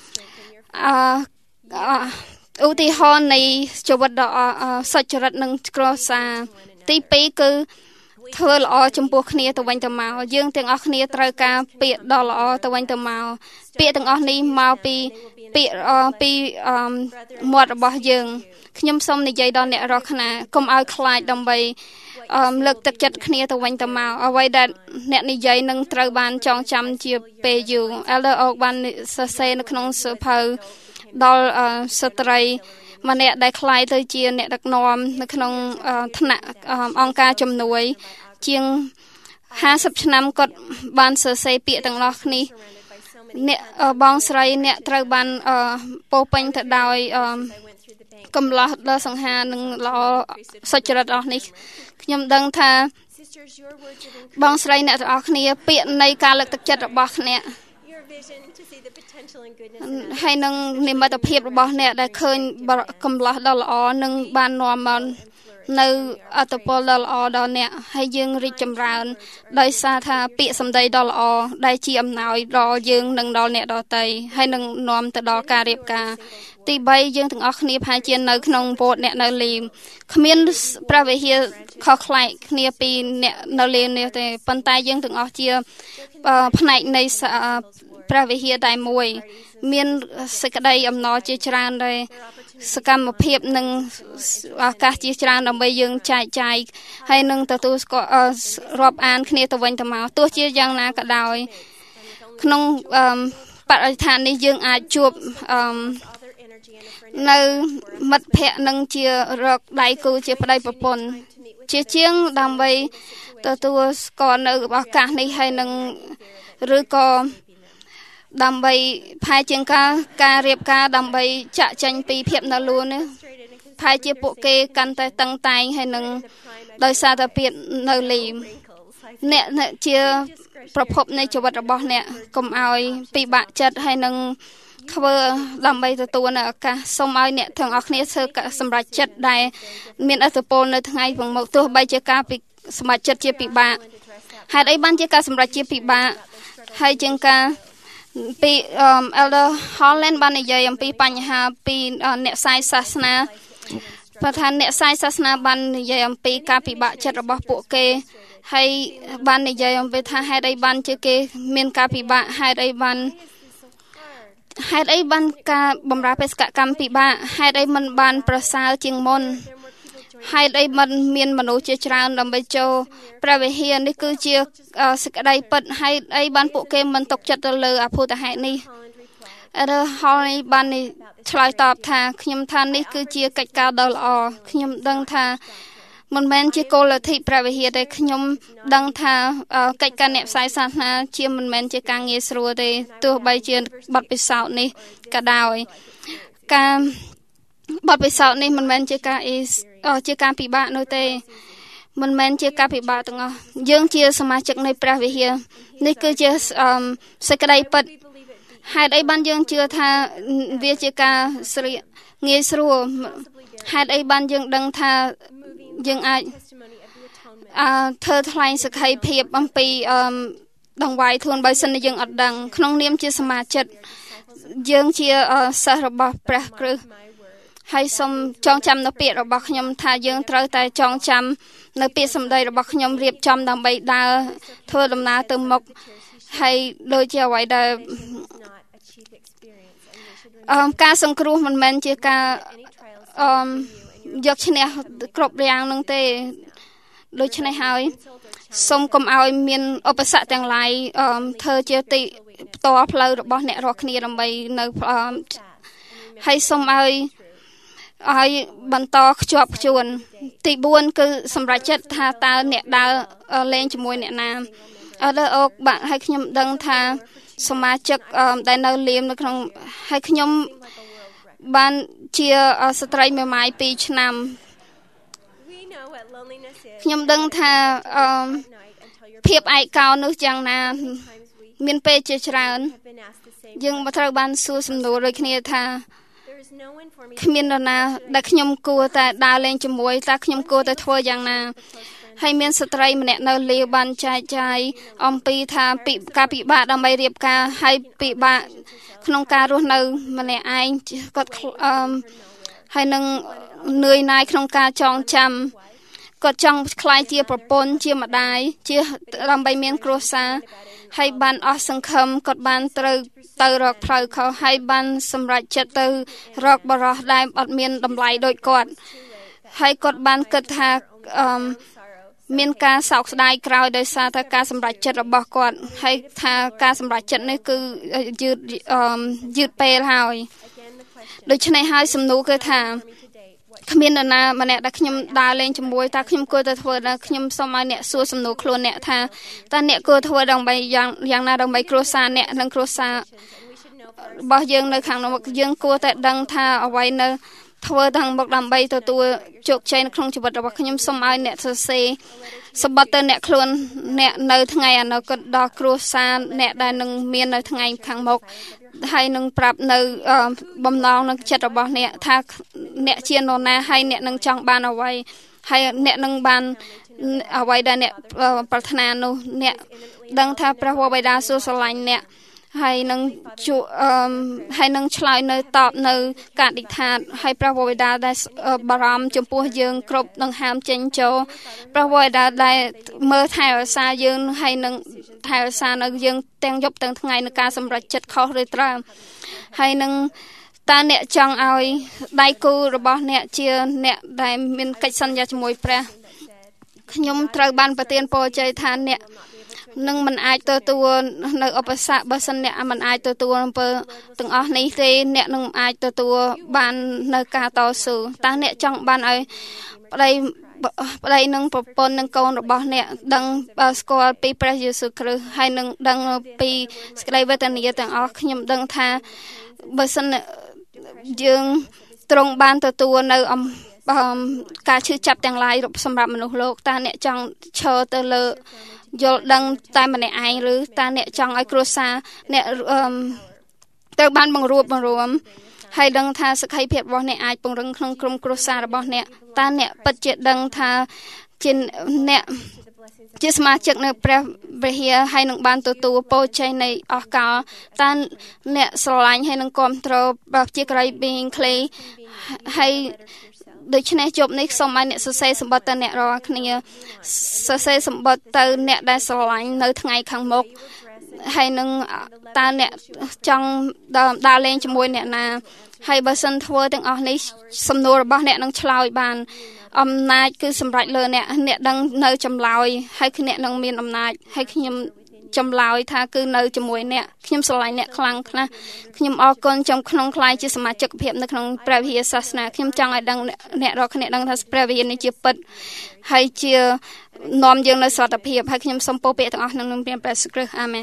អឺឧទាហរណ៍នៃជីវិតដ៏សុចរិតនិងគ្រួសារទីពីរគឺធ្វើល្អចំពោះគ្នាទៅវិញទៅមកយើងទាំងអស់គ្នាត្រូវការពាក្យដ៏ល្អទៅវិញទៅមកពាក្យទាំងអស់នេះមកពីពាក្យពីមាត់របស់យើងខ្ញុំសូមនិយាយដល់អ្នករាល់គ្នាកុំឲ្យខ្លាចដើម្បីលើកទឹកចិត្តគ្នាទៅវិញទៅមកអ្វីដែលអ្នកនិយាយនឹងត្រូវបានចងចាំជាពេលយូរ Elder Oak បានសរសេរនៅក្នុងសៀវភៅដល់ស្ត្រីម្នាក់ដែលខ្លាយទៅជាអ្នកដឹកនាំនៅក្នុងឋានៈអង្គការជំនួយជាងห้าสิบឆ្នាំគាត់បានសរសេរពាក្យទាំងអស់នេះអ្នកបងស្រីអ្នកត្រូវបានពោពេញទៅដោយកំឡោះដល់សង្ហានិងល្អសុចរិតអស់នេះខ្ញុំដឹងថាបងស្រីអ្នកទាំងអស់គ្នាពាក្យនៃការលើកទឹកចិត្តរបស់អ្នកហើយនឹងនិមិត្តភាពរបស់អ្នកដែលឃើញកំឡោះដ៏ល្អនឹងបាននាំមកនៅអត្តពលដ៏ល្អដល់អ្នកហើយយើងរីកចម្រើនដោយសារថាពាក្យសម្ដីដ៏ល្អដែលជាអំណោយដល់យើងនិងដល់អ្នកដទៃហើយនឹងនាំទៅដល់ការរៀបការទីបីយើងទាំងអស់គ្នាប្រហែលជានៅក្នុងវត្តអ្នកនៅលីមគ្មានព្រះវិហារខុសប្លែកគ្នាពីអ្នកនៅលីមនេះទេប៉ុន្តែយើងទាំងអស់ជាផ្នែកនៃព្រះវិហារតែមួយមានសេចក្តីអំណរជាច្រើនដែរសកម្មភាពនិងឱកាសជាច្រើនដើម្បីយើងចែកចាយហើយនឹងទទួលស្គាល់រាប់អានគ្នាទៅវិញទៅមកទោះជាយ៉ាងណាក៏ដោយក្នុងបរិស្ថាននេះយើងអាចជួបនៅមិត្តភ័ក្តិនឹងជារកដៃគូជាប្តីប្រពន្ធជាជាងដើម្បីទទួលស្គាល់នៅឱកាសនេះហើយនឹងឬក៏ដើម្បីផែជាងការការរៀបការដើម្បីចាក់ចេញពីភាពនៅលួននេះផែជាពួកគេកាន់តែតឹងតែងហើយនឹងដោយសារតែភាពនៅលីមអ្នកជាប្រភពនៃជីវិតរបស់អ្នកកុំឲ្យពិបាកចិត្តហើយនឹងធ្វើដើម្បីទទួលនៅឱកាសសូមឲ្យអ្នកទាំងអស់គ្នាធ្វើសម្រេចចិត្តដែលមានឥទ្ធិពលនៅថ្ងៃខាងមុខទោះបីជាការពីសម្រេចចិត្តជាពិបាកហេតុអីបានជាការសម្រេចជាពិបាកហើយជាងការពី Elder Holland បាននិយាយអំពីបញ្ហាពីអ្នកផ្សាយសាសនាប្រធានអ្នកផ្សាយសាសនាបាននិយាយអំពីការពិបាកចិត្តរបស់ពួកគេហើយបាននិយាយអំពីថាហេតុអីបានជាគេមានការពិបាកហេតុអីបានហេតុអីបានការបម្រើបេសកកម្មពិបាកហេតុអីមិនបានប្រសើរជាងមុនហេតុអីមិនមានមនុស្សជាច្រើនដើម្បីចូលព្រះវិហារនេះគឺជាសេចក្តីពិតហេតុអីបានពួកគេមិនទុកចិត្តទៅលើអភូតហេតុនេះអឺហើយបានឆ្លើយតបថាខ្ញុំថានេះគឺជាកិច្ចការដ៏ល្អខ្ញុំដឹងថាមិនមែនជាគោលលទ្ធិព្រះវិហារទេខ្ញុំដឹងថាកិច្ចការអ្នកផ្សាយសាសនាជាមិនមែនជាការងាយស្រួលទេទោះបីជាបទពិសោធន៍នេះក៏ដោយការបទពិសោធន៍នេះមិនមែនជាការជាការពិបាកនោះទេមិនមែនជាការពិបាកទាំងអស់យើងជាសមាជិកនៃព្រះវិហារនេះគឺជាសេចក្តីពិតហេតុអីបានយើងជឿថាវាជាការស្រីងាយស្រួលហេតុអីបានយើងដឹងថាយើងអាចអឺធ្វើថ្លែងសក្ខីភាពអំពីអឺដង្វាយខ្លួនបើសិនយើងអត់ដឹងក្នុងនាមជាសមាជិកយើងជាសិស្សរបស់ព្រះគ្រីស្ទហើយសូមចងចាំនៅពាក្យរបស់ខ្ញុំថាយើងត្រូវតែចងចាំនៅពាក្យសម្ដីរបស់ខ្ញុំរៀបចំដើម្បីដើរធ្វើដំណើរទៅមុខហើយដូចជាអ្វីដែលអឺការសង្គ្រោះមិនមែនជាការអឺយកឈ្នះគ្រប់យ៉ាងនឹងទេដូច្នេះហើយសូមកុំឲ្យមានឧបសគ្គទាំងឡាយអឺធ្វើជាទីផ្ទាល់ផ្លូវរបស់អ្នករាល់គ្នាដើម្បីនៅហើយសូមឲ្យឲ្យបន្តខ្ជាប់ខ្ជួនទីបួនគឺសម្រាប់ចិត្តថាតើអ្នកដើរលេងជាមួយអ្នកណាអត់អូកបាក់ឲ្យខ្ញុំដឹងថាសមាជិកដែលនៅលៀមនៅក្នុងឲ្យខ្ញុំបានជាស្ត្រីមេម៉ាយពីរឆ្នាំខ្ញុំដឹងថាអឺភាពឯកោនោះយ៉ាងណាមានពេលជាច្រើនយើងត្រូវបានសួរសំណួរដូចគ្នាថាគ្មាននរណាដែលខ្ញុំគួរតែដើរលេងជាមួយតើខ្ញុំគួរតែធ្វើយ៉ាងណាហើយមានស្ត្រីម្នាក់នៅលាវបានចែកចាយអំពីថាពីការពិបាកដើម្បីរៀបការហើយពិបាកក្នុងការរស់នៅម្នាក់ឯងគាត់អឺហើយនឹងនឿយណាយក្នុងការចងចាំគាត់ចង់ខ្លាយជាប្រពន្ធជាម្ដាយជាដើម្បីមានគ្រួសារហើយបានអស់សង្ឃឹមគាត់បានត្រូវទៅរកផ្លូវខុសហើយបានសម្រេចចិត្តទៅរកបរិះដែលអត់មានតម្លៃដូចគាត់ហើយគាត់បានគិតថាអឺមានការសោកស្ដាយក្រោយដោយសារតែការសម្រេចចិត្តរបស់គាត់ហើយថាការសម្រេចចិត្តនេះគឺយឺតអឺយឺតពេលហើយដូច្នេះហើយសំណួរគឺថាគ្មាននរណាម្នាក់ដែលខ្ញុំដើរលេងជាមួយតើខ្ញុំគួរទៅធ្វើដល់ខ្ញុំសូមឲ្យអ្នកសួរសំណួរខ្លួនអ្នកថាតើអ្នកគួរធ្វើដើម្បីយ៉ាងយ៉ាងណាដើម្បីគ្រួសារអ្នកនិងគ្រួសាររបស់យើងនៅខាងមុខយើងគួរតែដឹងថាអ្វីនៅធ្វើទាំងមុខដើម្បីទទួលជោគជ័យនៅក្នុងជីវិតរបស់ខ្ញុំសូមឲ្យអ្នកសរសេរសម្បត្តិទៅអ្នកខ្លួនអ្នកនៅថ្ងៃអនាគតដល់គ្រួសារអ្នកដែលនឹងមាននៅថ្ងៃខាងមុខហើយនឹងប្រាប់នៅបំណងនឹងចិត្តរបស់អ្នកថាអ្នកជានរណាហើយអ្នកនឹងចង់បានអ្វីហើយអ្នកនឹងបានអ្វីដែលអ្នកប្រាថ្នានោះអ្នកដឹងថាព្រះវរបិតាសួរស្រឡាញ់អ្នកហើយនឹងជួអឺហើយនឹងឆ្លើយនៅតបនៅការអធិដ្ឋានហើយព្រះវរបិតាដែលបារម្ភចំពោះយើងគ្រប់នឹងហាមចេញចូលព្រះវរបិតាដែលមើលថែរក្សាយើងហើយនឹងថែរក្សានៅយើងទាំងយប់ទាំងថ្ងៃនៅការសម្រេចចិត្តខុសឬត្រូវហើយនឹងតើអ្នកចង់ឲ្យដៃគូរបស់អ្នកជាអ្នកដែលមានកិច្ចសន្យាជាមួយព្រះខ្ញុំត្រូវបានប្រទានពរជ័យថាអ្នកនឹងមិនអាចទទួលនៅឧបសគ្គបើសិនអ្នកមិនអាចទទួលអំពើទាំងអស់នេះទេអ្នកនឹងអាចទទួលបាននៅការតស៊ូតើអ្នកចង់បានឲ្យប្តីប្តីនឹងប្រពន្ធនឹងកូនរបស់អ្នកដឹងស្គាល់ពីព្រះយេស៊ូវគ្រីស្ទហើយនឹងដឹងពីសេចក្តីវេទនាទាំងអស់ខ្ញុំដឹងថាបើសិនយើងទ្រង់បានទទួលនៅអំការឈឺចាប់ទាំងឡាយសម្រាប់មនុស្សលោកតើអ្នកចង់ឈរទៅលើយល់ដឹងតែម្នាក់ឯងឬតើអ្នកចង់ឲ្យគ្រួសារអ្នកត្រូវបានបង្រួបបង្រួមហើយដឹងថាសក្ខីភាពរបស់អ្នកអាចពង្រឹងក្នុងក្រុមគ្រួសាររបស់អ្នកតើអ្នកពិតជាដឹងថាជាអ្នកជាសមាជិកនៅព្រះវិហារហើយនឹងបានទទួលពរជ័យនៃអស់កលតើអ្នកស្រឡាញ់ហើយនឹងគ្រប់គ្រងប្រជាក្រីប៊ីងក្លេហើយដូច្នេះជប់នេះសូមឲ្យអ្នកសរសេរសម្បត្តិទៅអ្នករាល់គ្នាសរសេរសម្បត្តិទៅអ្នកដែលស្រឡាញ់នៅថ្ងៃខាងមុខហើយនឹងតើអ្នកចង់ដើរលេងជាមួយអ្នកណាហើយបើសិនធ្វើទាំងអស់នេះសំណួររបស់អ្នកនឹងឆ្លើយបានអំណាចគឺសម្រេចលើអ្នកអ្នកដឹងនៅចម្លើយហើយអ្នកនឹងមានអំណាចហើយខ្ញុំចម្លើយថាគឺនៅជាមួយអ្នកខ្ញុំស្រឡាញ់អ្នកខ្លាំងខ្លះខ្ញុំអរគុណចំក្នុងខ្លាយជាសមាជិកភាពនៅក្នុងព្រះវិហារសាសនាខ្ញុំចង់ឲ្យដឹងអ្នករាល់គ្នាដឹងថាព្រះវិហារនេះជាពិតហើយជានាំយើងនៅសុខភាពហើយខ្ញុំសូមពោលពាក្យទាំងអស់ក្នុងនាមព្រះយេស៊ូវគ្រីស្ទអាមែន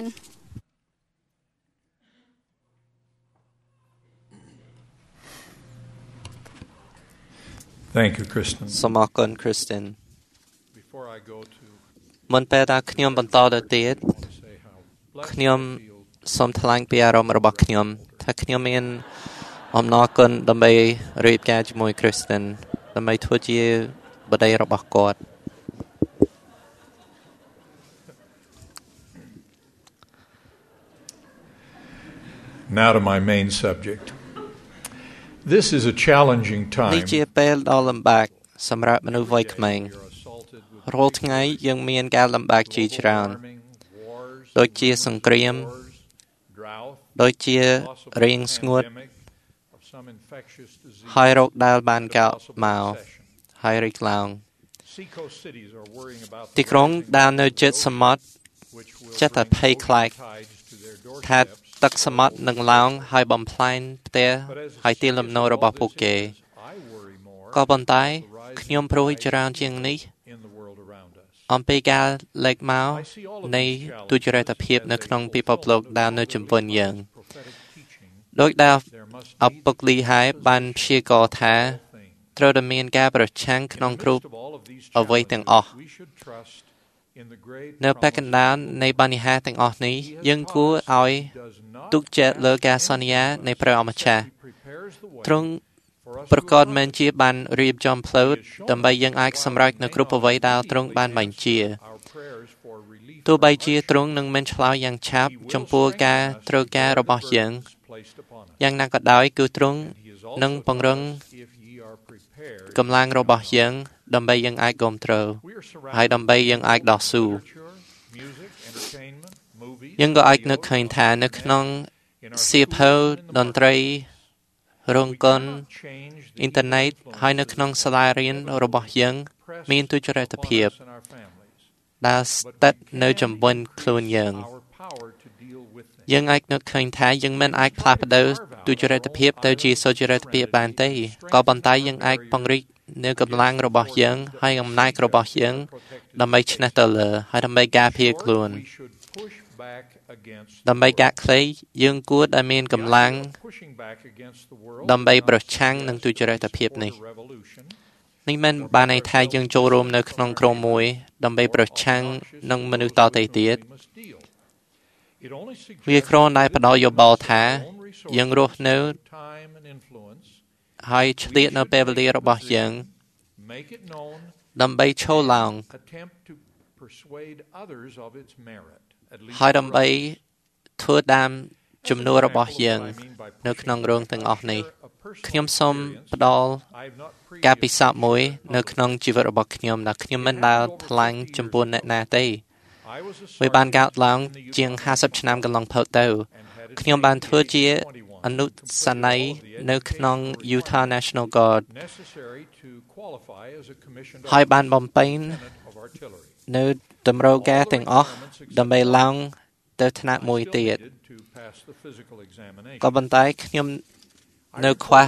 Thank you, Kristen. សូមអរគុណ Kristen Before I go to មុនពេលដែលខ្ញុំបន្តទៅទៀត say how ខ្ញុំសូមថ្លែងពីអារម្មណ៍របស់ខ្ញុំថាខ្ញុំមានអំណរគុណដើម្បីរៀបការជាមួយ Kristen ដើម្បីធ្វើជាប្តីរបស់គាត់ Now to my main subject. This is a challenging នេះ time. ជាពេលដ៏លំបាកសម្រាប់មនុស្សវ័យក្មេងរាល់ថ្ងៃយើងមានការលំបាកជាច្រើនដូចជាសង្គ្រាមដូចជារាំងស្ងួតហើយរោគដែលបានកើតមកហើយរីកឡើងទីក្រុងដែលនៅជិតសមុទ្រចិត្តតែភ័យខ្លាចថាទឹកសមុទ្រនឹងឡើងហើយបំផ្លាញផ្ទះហើយទីលំនៅរបស់ពួកគេក៏ប៉ុន្តែខ្ញុំព្រួយច្រើនជាងនេះអំពីការលេចមកនៃទុច្ចរិតភាពនៅក្នុងពិភពលោកដែលនៅជុំវិញយើងដោយដែលអពុកលីហើយបានព្យាករណ៍ថាត្រូវតែមានការប្រឆាំងក្នុងគ្រប់អ្វីទាំងអស់នៅបេក្ខណ្ដាលនៃបញ្ហាទាំងអស់នេះយើងគួរឲ្យទុកចិត្តលើការសន្យានៃព្រះអម្ចាស់ទ្រង់ប្រកាសមែនជាបានរៀបចំផ្លូវដើម្បីយើងអាចសម្រេចនៅគ្រប់អ្វីដែលទ្រង់បានបញ្ជាទោះបីជាទ្រង់នឹងមិនឆ្លើយយ៉ាងឆាប់ចំពោះការត្រូវការរបស់យើងយ៉ាងណាក៏ដោយគឺទ្រង់នឹងពង្រឹងកម្លាំងរបស់យើងដើម្បីយើងអាចគ្រប់គ្រងហើយដើម្បីយើងអាចដោះស៊ូយើងក៏អាចនឹកឃើញថានៅក្នុងសៀវភៅតន្ត្រីរោងកុនអ៊ីនធឺណិតហើយនៅក្នុងសាលារៀនរបស់យើងមានទុច្ចរិតភាពដែលស្ថិតនៅជំនន់ខ្លួនយើងយើងអាចនឹកឃើញថាយើងមិនអាចផ្លាស់ប្ដូរទុច្ចរិតភាពទៅជាសុចរិតភាពបានទេក៏ប៉ុន្តែយើងអាចពង្រីកនៅកម្លាំងរបស់យើងហើយអំណាចរបស់យើងដើម្បីឈ្នះទៅលើហើយដើម្បីការពារខ្លួនដើម្បីកាក់ខ្លីយើងគួរតែមានកម្លាំងដើម្បីប្រឆាំងនឹងទុច្ចរិតភាពនេះនេះមិនបានន័យថាយើងចូលរួមនៅក្នុងក្រុមមួយដើម្បីប្រឆាំងនឹងមនុស្សតទៅទៀតវាគ្រាន់តែផ្ដល់យោបល់ថាយើងរស់នៅហើយឆ្លៀតនៅពេលវេលារបស់យើងដើម្បីចូលឡើងហើយដើម្បីធ្វើតាមជំនួសរបស់យើងនៅក្នុងរឿងទាំងអស់នេះខ្ញុំសូមផ្ដល់ការពិសោធន៍មួយនៅក្នុងជីវិតរបស់ខ្ញុំដែលខ្ញុំមិនដែលថ្លែងចំពោះអ្នកណាទេវាបានកើតឡើងជាងห้าสิบឆ្នាំកន្លងផុតទៅខ្ញុំបានធ្វើជាអនុស្សាវរីយ៍នៅក្នុង Utah National Guard ហើយបានបំពេញនៅតម្រូវការទាំងអស់ដើម្បីឡើងទៅថ្នាក់មួយទៀតក៏ប៉ុន្តែខ្ញុំនៅខ្វះ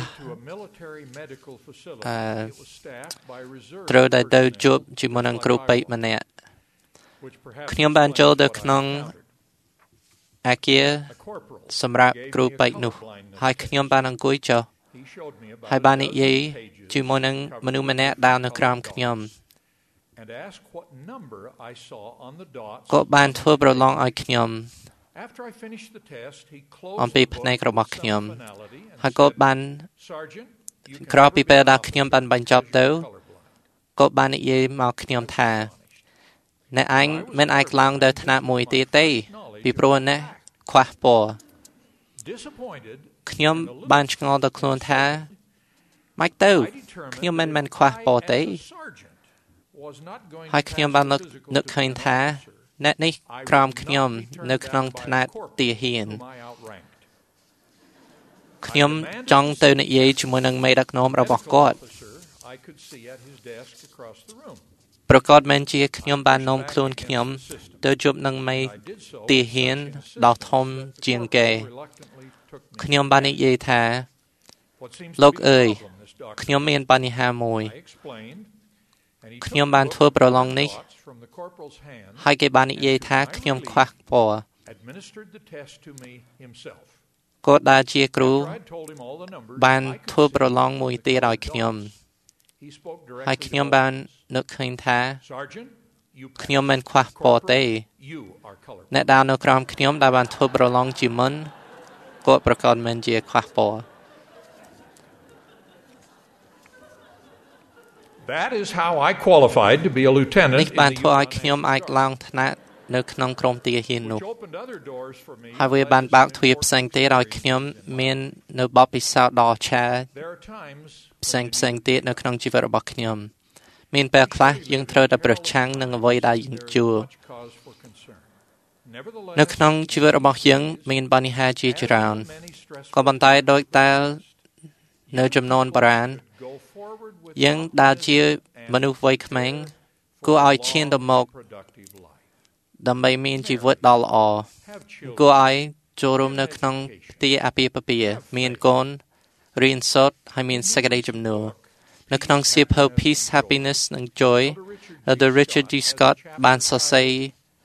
អឺត្រូវតែទៅជួបជាមួយនឹងគ្រូពេទ្យម្នាក់ខ្ញុំបានចូលទៅក្នុងអគារសម្រាប់គ្រូពេទ្យនោះហើយខ្ញុំបានអង្គុយចុះហើយបាននិយាយជាមួយនឹងមនុស្សម្នាក់ដែលនៅក្រោមខ្ញុំក៏បានធ្វើប្រឡងឲ្យខ្ញុំអំពីផ្នែករបស់ខ្ញុំហើយក៏បានក្រោយពីពេលដែលខ្ញុំបានបញ្ចប់ទៅក៏បាននិយាយមកខ្ញុំថាអ្នកឯងមិនអាចឡើងទៅថ្នាក់មួយទៀតទេពីព្រោះអ្នកខ្វះពណ៌ខ្ញុំបានឆ្ងល់ទៅខ្លួនថាម៉េចទៅខ្ញុំមិនមិនខ្វះពណ៌ទេហើយខ្ញុំបាននឹកឃើញថាអ្នកនេះក្រោមខ្ញុំនៅក្នុងថ្នាក់ទាហានខ្ញុំចង់ទៅនិយាយជាមួយនឹងមេដឹកនាំរបស់គាត់ប្រកាសមែនជាខ្ញុំបាននាំខ្លួនខ្ញុំទៅជួបនឹងមេទាហានដ៏ធំជាងគេខ្ញុំបាននិយាយថាលោកអើយខ្ញុំមានបញ្ហាមួយខ្ញុំបានធ្វើប្រឡងនេះហើយគេបាននិយាយថាខ្ញុំខ្វះពណ៌គាត់ដែលជាគ្រូបានធ្វើប្រឡងមួយទៀតឲ្យខ្ញុំហើយខ្ញុំបាននឹកឃើញថាខ្ញុំមិនខ្វះពណ៌ទេអ្នកដែលនៅក្រោមខ្ញុំដែលបានធ្វើប្រឡងជាមុនគាត់ប្រកាសមិនជាខ្វះពណ៌ That is how I qualified to be a lieutenant. នេះបានធ្វើឲ្យខ្ញុំអាចឡើងថ្នាក់នៅក្នុងក្រុមទាហាននោះហើយវាបានបើកទ្វារផ្សេងទៀតឲ្យខ្ញុំមាននៅបទពិសោធន៍ដ៏អស្ចារ្យផ្សេងផ្សេងទៀតនៅក្នុងជីវិតរបស់ខ្ញុំមានពេលខ្លះយើងត្រូវតែប្រឆាំងនឹងអ្វីដែលយើងជួបនៅក្នុងជីវិតរបស់យើងមានបញ្ហាជាច្រើនក៏ប៉ុន្តែដោយតែនៅចំនួនបុរាណយើងដែលជាមនុស្សវ័យក្មេងគួរឲ្យឈានទៅមុខដើម្បីមានជីវិតដ៏ល្អគួរឲ្យចូលរួមនៅក្នុងផ្ទះអាពាហ៍ពិពាហ៍មានកូនរៀនសូត្រហើយមានសេចក្តីជំនឿនៅក្នុងសៀវភៅ Peace Happiness និង Joy The Richard D. Scott បានសរសេរ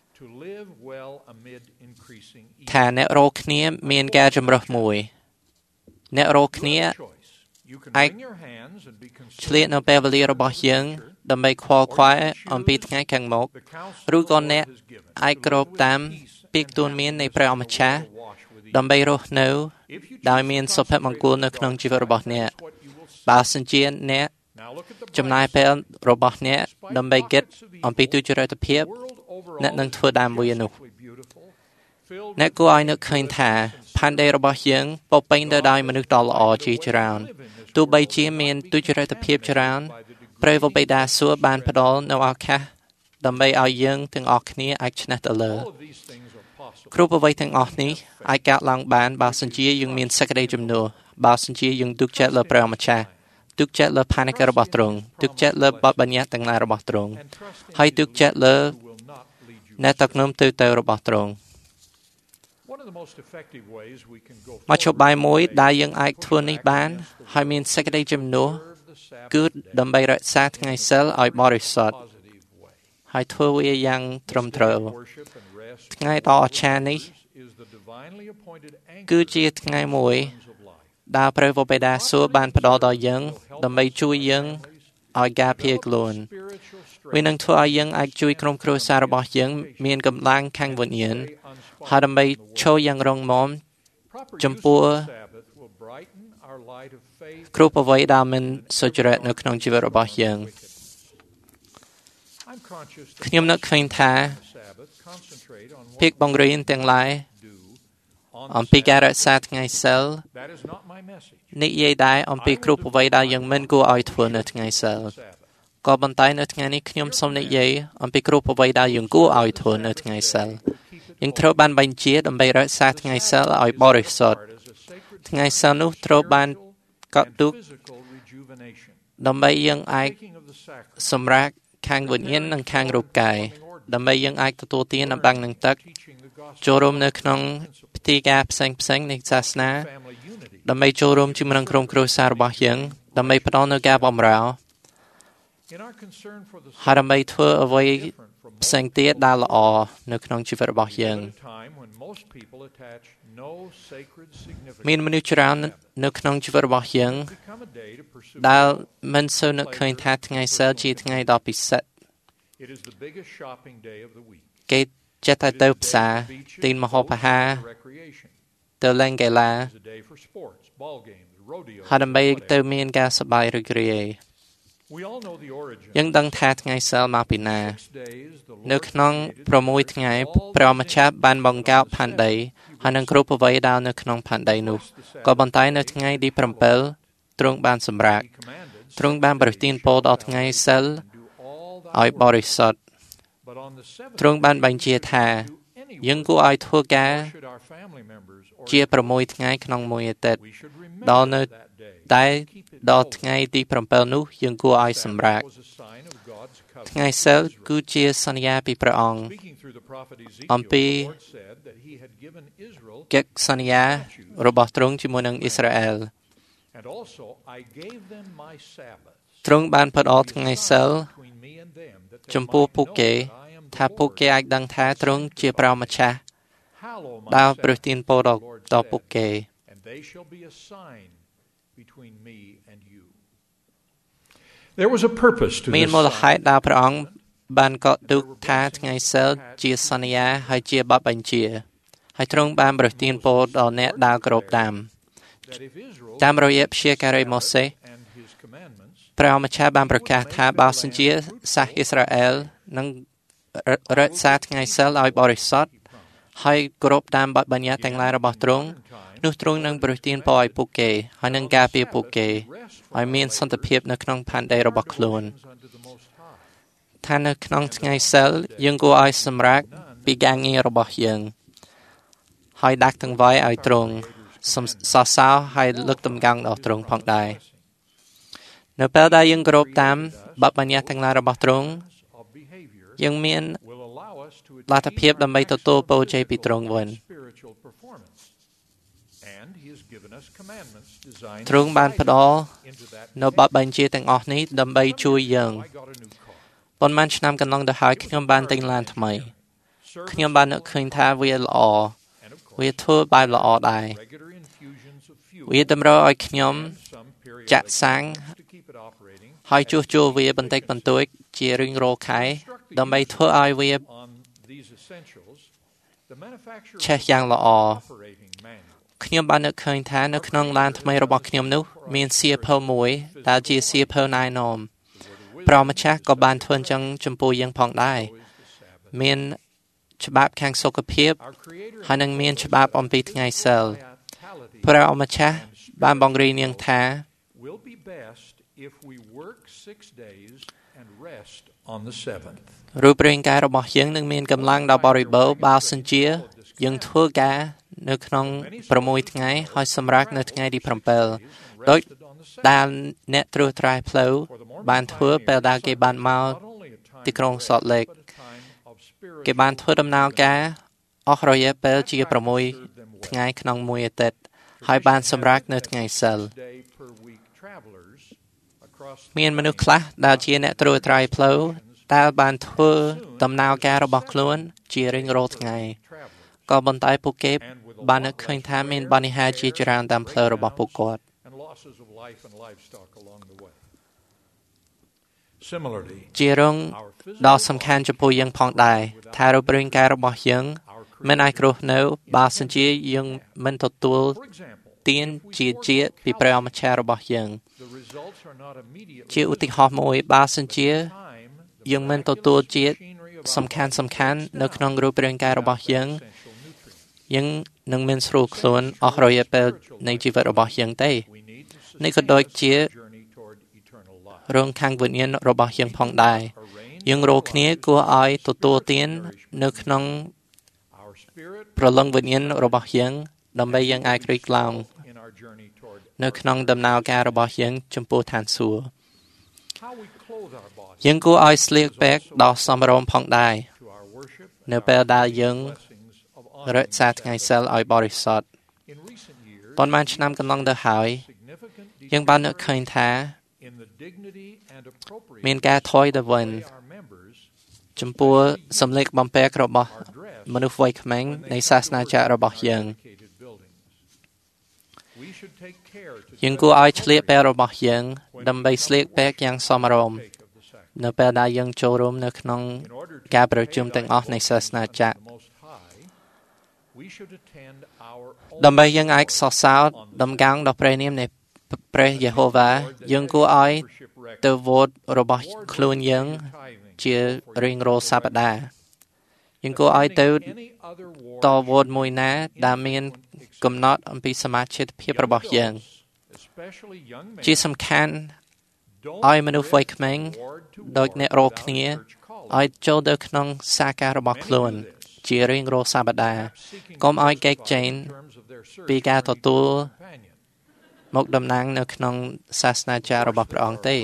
ថាអ្នករាល់គ្នាមានការចម្រុះមួយអ្នករាល់គ្នាអាចឆ្លៀតនៅពេលវេលារបស់យើងដើម្បីខ្វល់ខ្វាយអំពីថ្ងៃខាងមុខឬក៏អ្នកអាចគ្របតាមពាក្យទូន្មាននៃព្រះអម្ចាស់ដើម្បីរស់នៅដោយមានសុភមង្គលនៅក្នុងជីវិតរបស់អ្នកបើសិនជាអ្នកចំណាយពេលរបស់អ្នកដើម្បីគិតអំពីទុច្ចរិតភាពអ្នកនឹងធ្វើតាមវានោះអ្នកគួរឲ្យនឹកឃើញថាផែនដីរបស់យើងពោរពេញទៅដោយមនុស្សដ៏ល្អជាច្រើនទោះបីជាមានទុច្ចរិតភាពច្រើនព្រះវរបិតាសួរបានផ្ដល់នូវឱកាសដើម្បីឲ្យយើងទាំងអស់គ្នាអាចឈ្នះទៅលើគ្រប់អ្វីទាំងអស់នេះអាចកើតឡើងបានបើសិនជាយើងមានសេចក្តីជំនឿបើសិនជាយើងទុកចិត្តលើព្រះម្ចាស់ទុកចិត្តលើផែនការរបស់ទ្រង់ទុកចិត្តលើបទបញ្ញត្តិទាំងឡាយរបស់ទ្រង់ហើយទុកចិត្តលើអ្នកដឹកនាំទូទៅរបស់ទ្រង់មធ្យោបាយមួយដែលយើងអាចធ្វើនេះបានហើយមានសេចក្តីជំនឿគឺដើម្បីរក្សាថ្ងៃសិលឲ្យបរិសុទ្ធហើយធ្វើវាយ៉ាងត្រឹមត្រូវថ្ងៃដ៏អស្ចារ្យនេះគឺជាថ្ងៃមួយដែលព្រះវរបិតាសួរបានផ្ដល់ដល់យើងដើម្បីជួយយើងឲ្យការពារខ្លួនវានឹងធ្វើឲ្យយើងអាចជួយក្រុមគ្រួសាររបស់យើងមានកម្លាំងខាងវិញ្ញាណហើយដើម្បីឈរយ៉ាងរឹងមាំចំពោះគ្រប់អ្វីដែលមិនសុចរិតនៅក្នុងជីវិតរបស់យើងខ្ញុំនឹកឃើញថាពាក្យបង្រៀនទាំងឡាយអំពីការរក្សាថ្ងៃសិលនិយាយដែរអំពីគ្រប់អ្វីដែលយើងមិនគួរឲ្យធ្វើនៅថ្ងៃសិលក៏ប៉ុន្តែនៅថ្ងៃនេះខ្ញុំសូមនិយាយអំពីគ្រប់អ្វីដែលយើងគួរឲ្យធ្វើនៅថ្ងៃសិលយើងត្រូវបានបញ្ជាដើម្បីរក្សាថ្ងៃសិលឲ្យបរិសុទ្ធថ្ងៃសិលនោះត្រូវបានកត់ទុកដើម្បីយើងអាចសម្រាកខាងវិញ្ញាណនិងខាងរូបកាយដើម្បីយើងអាចទទួលទានអំណនឹងទឹកចូលរួមនៅក្នុងពិធីការផ្សេងផ្សេងនៃសាសនាដើម្បីចូលរួមជាមួយនឹងក្រុមគ្រួសាររបស់យើងដើម្បីផ្ដល់នូវការបម្រើហើយដើម្បីធ្វើអ្វីផ្សេងទៀតដែលល្អនៅក្នុងជីវិតរបស់យើងមានមនុស្សច្រើននៅក្នុងជីវិតរបស់យើងដែលមិនសូវនឹកឃើញថាថ្ងៃសិលជាថ្ងៃដ៏ពិសេសគេចេះតែទៅផ្សារទិញម្ហូបអាហារទៅលេងកីឡាហើយដើម្បីទៅមានការសប្បាយរីករាយយើងដឹងថាថ្ងៃសិលមកពីណានៅក្នុងប្រមូលថ្ងៃព្រះម្ចាស់បានបង្កើតផែនដីហើយនឹងគ្រប់អ្វីដែលនៅក្នុងផែនដីនោះក៏ប៉ុន្តែនៅថ្ងៃទីប្រាំពីរទ្រង់បានសម្រាកទ្រង់បានប្រទានពរដល់ថ្ងៃសិលឲ្យបរិសុទ្ធទ្រង់បានបញ្ជាថាយើងគួរឲ្យធ្វើការជាប្រមូលថ្ងៃក្នុងមួយអាទិត្យដល់នៅតែដល់ថ្ងៃទីប្រាំពីរនោះយើងគួរឲ្យសម្រាកថ្ងៃសិលគឺជាសន្យាពីព្រះអង្គអំពីកិច្ចសន្យារបស់ទ្រង់ជាមួយនឹងអ៊ីស្រាអែលទ្រង់បានផ្ដល់ថ្ងៃសិលចំពោះពួកគេថាពួកគេអាចដឹងថាទ្រង់ជាព្រះម្ចាស់ដែលប្រទានពរដល់ពួកគេមានមូលហេតុដែលព្រះអង្គបានកត់ទុកថាថ្ងៃសិលជាសន្យាហើយជាបទបញ្ជាហើយទ្រង់បានប្រទានពរដល់អ្នកដែលគោរពតាមតាមរយៈព្យាការីម៉ូសេព្រះម្ចាស់បានប្រកាសថាបើសិនជាសាសអ៊ីស្រាអែលនឹងរក្សាថ្ងៃសិលឲ្យបរិសុទ្ធហើយគោរពតាមបទបញ្ញត្តិទាំងឡាយរបស់ទ្រង់នោះទ្រង់នឹងប្រទានពរឲ្យពួកគេហើយនឹងការពារពួកគេឲ្យមានសន្តិភាពនៅក្នុងផែនដីរបស់ខ្លួនថានៅក្នុងថ្ងៃសិលយើងគួរឲ្យសម្រាកពីការងាររបស់យើងហើយដាក់ទាំងវាយឲ្យទ្រង់សរសើរហើយលើកតម្កើងដល់ទ្រង់ផងដែរនៅពេលដែលយើងគោរពតាមបទបញ្ញត្តិទាំងឡាយរបស់ទ្រង់យើងមានលទ្ធភាពដើម្បីទទួលពរជ័យពីទ្រង់វិញទ្រង់បានផ្ដល់នៅបទបញ្ជាទាំងអស់នេះដើម្បីជួយយើងប៉ុន្មានឆ្នាំកន្លងទៅហើយខ្ញុំបានទិញឡានថ្មីខ្ញុំបាននឹកឃើញថាវាល្អវាធ្វើបែបល្អដែរវាតម្រូវឲ្យខ្ញុំចាក់សាំងហើយជួសជុលវាបន្តិចបន្តួចជារៀងរាល់ខែដើម្បីធ្វើឲ្យវាឆេះយ៉ាងល្អខ្ញុំបាននឹកឃើញថានៅក្នុងឡានថ្មីរបស់ខ្ញុំនោះមានសៀវភៅមួយដែលជាសៀវភៅណែនាំព្រះម្ចាស់ក៏បានធ្វើអញ្ចឹងចំពោះយើងផងដែរមានច្បាប់ខាងសុខភាពហើយនឹងមានច្បាប់អំពីថ្ងៃសិលព្រះម្ចាស់បានបង្រៀនយើងថា if we work six days and rest on the seventh. រូបរាងកាយរបស់យើងនឹងមានកម្លាំងដល់បរិបូរណ៍បើសិនជាយើងធ្វើការនៅក្នុង6ថ្ងៃហើយសម្រាកនៅថ្ងៃទី7ដោយដែលអ្នកត្រួសត្រាយផ្លូវបានធ្វើពេលដែលគេបានមកទីក្រុងសតលេកគេបានធ្វើដំណើរការអស់រយៈពេលជា6ថ្ងៃក្នុងមួយអាទិត្យហើយបានសម្រាកនៅថ្ងៃសិលមានមនុស្សខ្លះដែលជាអ្នកត្រួសត្រាយផ្លូវដែលបានធ្វើដំណើរការរបស់ខ្លួនជារៀងរាល់ថ្ងៃក៏ប៉ុន្តែពួកគេបាននឹកឃើញថាមានបញ្ហាជាច្រើនតាមផ្លូវរបស់ពួកគាត់ ជារងដ៏សំខាន់ចំពោះយើងផងដែរថារូបរាងកាយរបស់យើងមិនអាចគ្រោះនៅបើសិនជាយើងមិនទទួលទានជាជាតិពីព្រះអម្ចាស់របស់យើងជាឧទាហរណ៍មួយបើសិនជាយើងមិនទទួលជាតិសំខាន់សំខាន់នៅក្នុងរូបរាងកាយរបស់យើងយើងនឹងមិនស្រួលខ្លួនអស់រយៈពេលនៃជីវិតរបស់យើងទេនេះក៏ដូចជារងខាងវិញ្ញាណរបស់យើងផងដែរយើងរាល់គ្នាគួរឲ្យទទួលទាននៅក្នុងព្រលឹងវិញ្ញាណរបស់យើងដើម្បីយើងអាចរីកឡើងនៅក្នុងដំណើរការរបស់យើងចំពោះឋានសួគ៌យើងគួរឲ្យស្លៀកពាក់ដ៏សមរម្យផងដែរនៅពេលដែលយើងរក្សាថ្ងៃសិលឲ្យបរិសុទ្ធប៉ុន្មានឆ្នាំកន្លងទៅហើយយើងបាននឹកឃើញថាមានការថយទៅវិញចំពោះសម្លៀកបំពាក់របស់មនុស្សវ័យក្មេងនៃសាសនាចាររបស់យើងយើងគួរឲ្យឆ្លៀកពាក់របស់យើងដើម្បីស្លៀកពាក់យ៉ាងសមរម្យនៅពេលដែលយើងចូលរួមនៅក្នុងការប្រជុំទាំងអស់នៃសាសនាចារដើម្បីយើងអាចសរសើរដំណើរដល់ព្រះនាមនៃព្រះយេហូវ៉ាយើងគួរឲ្យទៅវត្តរបស់ខ្លួនយើងជារៀងរាល់សប្តាហ៍យើងគួរឲ្យទៅតវត្តមួយណាដែលមានកំណត់អំពីសមាជិកភាពរបស់យើងជាសំខាន់ឲ្យមនុស្សវ័យក្មេងដូចអ្នករាល់គ្នាឲ្យចូលទៅក្នុងសាខារបស់ខ្លួនជារៀងរាល់សប្តាហ៍កុំឲ្យកែកចេញពីការទទួលមកតំណាងនៅក្នុងសាសនាចាររបស់ព្រះអង្គទេ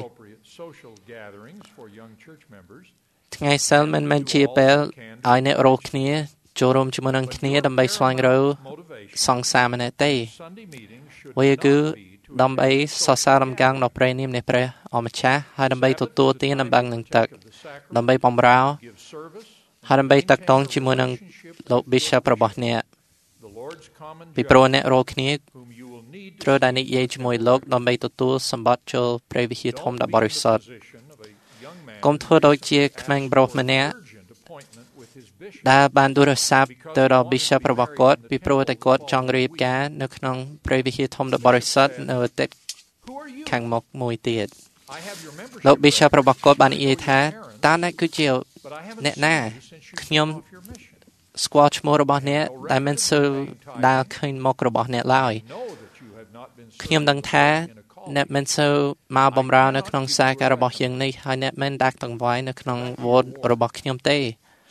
ថ្ងៃសិលមិនមែនជាពេលឲ្យអ្នករាល់គ្នាចូលរួមជាមួយនឹងគ្នាដើម្បីស្វែងរកសង្សារម្នាក់ទេវាគឺដើម្បីសរសើរដំណើរដល់ព្រះនាមនៃព្រះអម្ចាស់ហើយដើម្បីទទួលទានដំណឹងនឹងទឹកដើម្បីបម្រើហើយដើម្បីតាក់ទងជាមួយនឹងលោក Bishop របស់អ្នកពីព្រោះអ្នករាល់គ្នាត្រូវតែនិយាយជាមួយលោកដើម្បីទទួលសម្បត្តិចូលព្រះវិហារធំដ៏បរិសុទ្ធកុំធ្វើដូចជាក្មេងប្រុសម្នាក់ដែលបានទូរស័ព្ទទៅដល់ Bishop របស់គាត់ពីព្រោះតែគាត់ចង់រៀបការនៅក្នុងព្រះវិហារធំដ៏បរិសុទ្ធនៅទីខាងមុខមួយទៀតលោក Bishop របស់គាត់បាននិយាយថាតើអ្នកគឺជាអ្នកណាខ្ញុំស្គាល់ឈ្មោះរបស់អ្នកតែមិនសូវដែលឃើញមុខរបស់អ្នកឡើយខ្ញុំដឹងថាអ្នកមិនសូវមកបម្រើនៅក្នុងសាខារបស់យើងនេះហើយអ្នកមិនដាក់តង្វាយនៅក្នុងវត្តរបស់ខ្ញុំទេ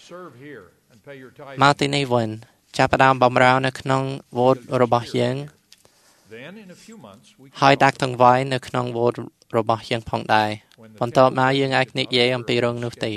មកទីនេះវិញចាប់ផ្ដើមបម្រើនៅក្នុងវត្តរបស់យើងហើយដាក់តង្វាយនៅក្នុងវត្តរបស់យើងផងដែរបន្ទាប់មកយើងអាចនិយាយអំពីរឿងនោះទេ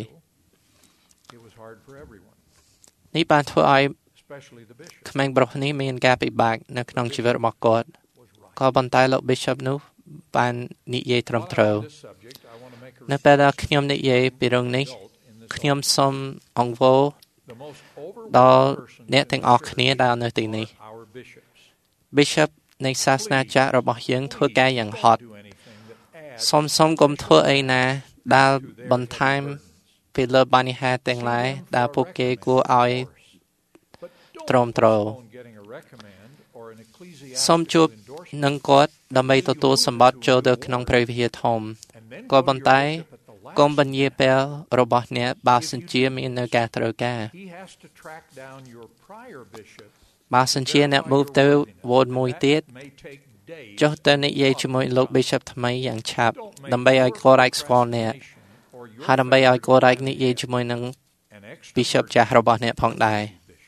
នេះបានធ្វើឲ្យក្មេងប្រុសនេះមានការពិបាកនៅក្នុងជីវិតរបស់គាត់ក៏ប៉ុន្តែលោក Bishop នោះបាននិយាយត្រឹមត្រូវនៅពេលដែលខ្ញុំនិយាយពីរឿងនេះខ្ញុំសូមអង្វរដល់អ្នកទាំងអស់គ្នាដែលនៅទីនេះ Bishop នៃសាសនាចាររបស់យើងធ្វើការយ៉ាងហត់សូមសូមកុំធ្វើអីណាដែលបន្ថែមពីលើបញ្ហាទាំងឡាយដែលពួកគេគួរឲ្យទ្រាំទ្រសូមជួបនឹងគាត់ដើម្បីទទួលសម្បត្តិចូលទៅក្នុងព្រះវិហារធំក៏ប៉ុន្តែកុំបញ្ញើពេលរបស់អ្នកបើសិនជាមាននៅការត្រូវការបើសិនជាអ្នក move ទៅវត្តមួយទៀតចុះទៅនិយាយជាមួយលោក Bishop ថ្មីយ៉ាងឆាប់ដើម្បីឲ្យគាត់អាចស្គាល់អ្នកហើយដើម្បីឲ្យគាត់អាចនិយាយជាមួយនឹង Bishop ចាស់របស់អ្នកផងដែរ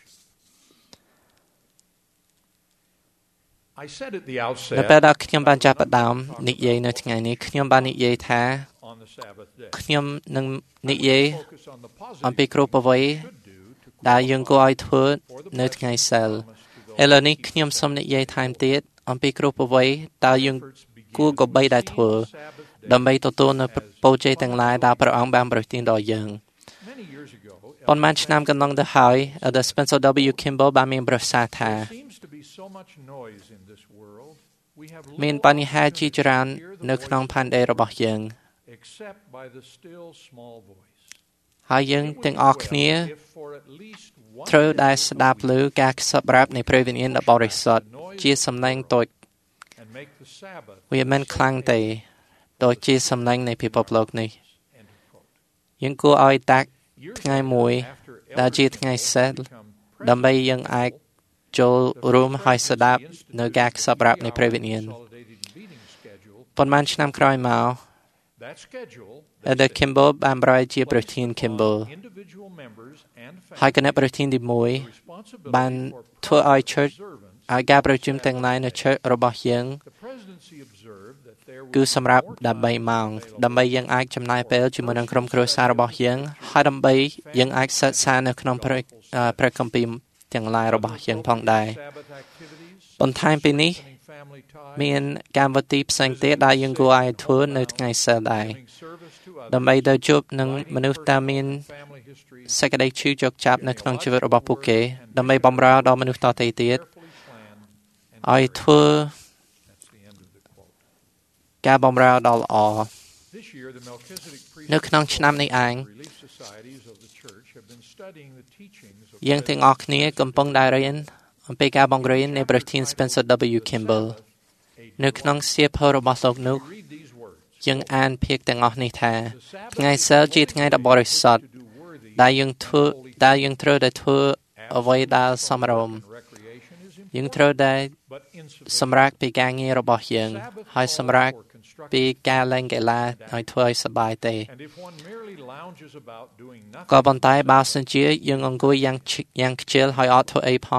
I said at the outset នៅពេលដែលខ្ញុំបានចាប់ផ្ដើមនិយាយនៅថ្ងៃនេះខ្ញុំបាននិយាយថា on the Sabbath day ខ្ញុំនឹងនិយាយ focus on the អំពី positive គ្រប់អ្វីដែលយើងគួរឲ្យធ្វើនៅថ្ងៃសិលឥឡូវនេះខ្ញុំសូមនិយាយថែមទៀតអំពីគ្រប់អ្វីដែលយើងគួរក៏បីដែលធ្វើដើម្បីទទួលនៅពរជ័យទាំងឡាយដែលព្រះអង្គបានប្រទានដល់យើង many years ago ប៉ុន្មានឆ្នាំកន្លងទៅហើយ Elder Spencer W. Kimball បានមានប្រសាសន៍ថា seems to be so much noise in this world we have មានបញ្ហាជាច្រើននៅក្នុងផែនដីរបស់យើង except by the still small voice ហើយយើងទាំងអស់គ្នា if for at least one ត្រូវដែលស្ដាប់ឮការសម្រាប់នៃព្រះវិញ្ញាណដ៏បរិសុទ្ធជាសំឡេងតូច and make the Sabbath វាមិនខ្លាំងទេដូចជាសំឡេងនៃពិភពលោកនេះ end of quote យើងគួរឲ្យតាក់ថ្ងៃមួយដែលជាថ្ងៃសិលដើម្បីយើងអាចចូលរួមហើយស្ដាប់នៅការសម្រាប់នៃព្រះវិញ្ញាណ ប៉ុន្មានឆ្នាំក្រោយមក that schedule Elder Kimball បានប្រែជាប្រធាន Kimball individual members and ហើយគណៈប្រធានទីមួយបានធ្វើឲ្យ church ឲ្យការប្រជុំទាំងឡាយនៅ church របស់យើង the presidency observed that there គឺសម្រាប់ដើម្បីម៉ោងដើម្បីយើងអាចចំណាយពេលជាមួយនឹងក្រុមគ្រួសាររបស់យើងហើយដើម្បីយើងអាចសិក្សានៅក្នុងព្រះគម្ពីរទាំងឡាយរបស់យើងផងដែរ Sabbath activities បន្ថែមពីនេះ family ties មានកម្មវិធីផ្សេងទៀតដែលយើងគួរឲ្យធ្វើនៅថ្ងៃសិលដែរ service to others ដើម្បីទៅជួបនឹងមនុស្សដែលមាន family history សេចក្តីឈឺជោគចាប់នៅក្នុងជីវិតរបស់ពួកគេដើម្បីបម្រើដល់មនុស្សដទៃទៀត ឲ្យធ្វើ that's the end of the quote ការបម្រើដ៏ល្អ this year the Melchizedek នៅក្នុងឆ្នាំនេះឯង relief societies of the church have been studying the teachings of យើងទាំងអស់គ្នាកំពុងតែរៀនអំពីការបង្រៀននៃប្រធាន Spencer W. Kimball នៅក្នុងសៀវភៅរបស់លោកនោះ read these words យើងអានភាគទាំងអស់នេះថាថ្ងៃសិលជាថ្ងៃដ៏បរិសុទ្ធដែលយើងធ្វើដែលយើងត្រូវតែធ្វើអ្វីដែលសមរម្យ recreation is យើងត្រូវតែ but insufficient សម្រាកពីការងាររបស់យើងហើយសម្រាកពីការលេងកីឡាឲ្យធ្វើឲ្យសប្បាយទេ and if one merely lounges about doing ក៏ nothing ប៉ុន្តែបើសិនជាយើងអង្គុយយ៉ាងយ៉ាងខ្ជិលហើយអត់ធ្វើអីផង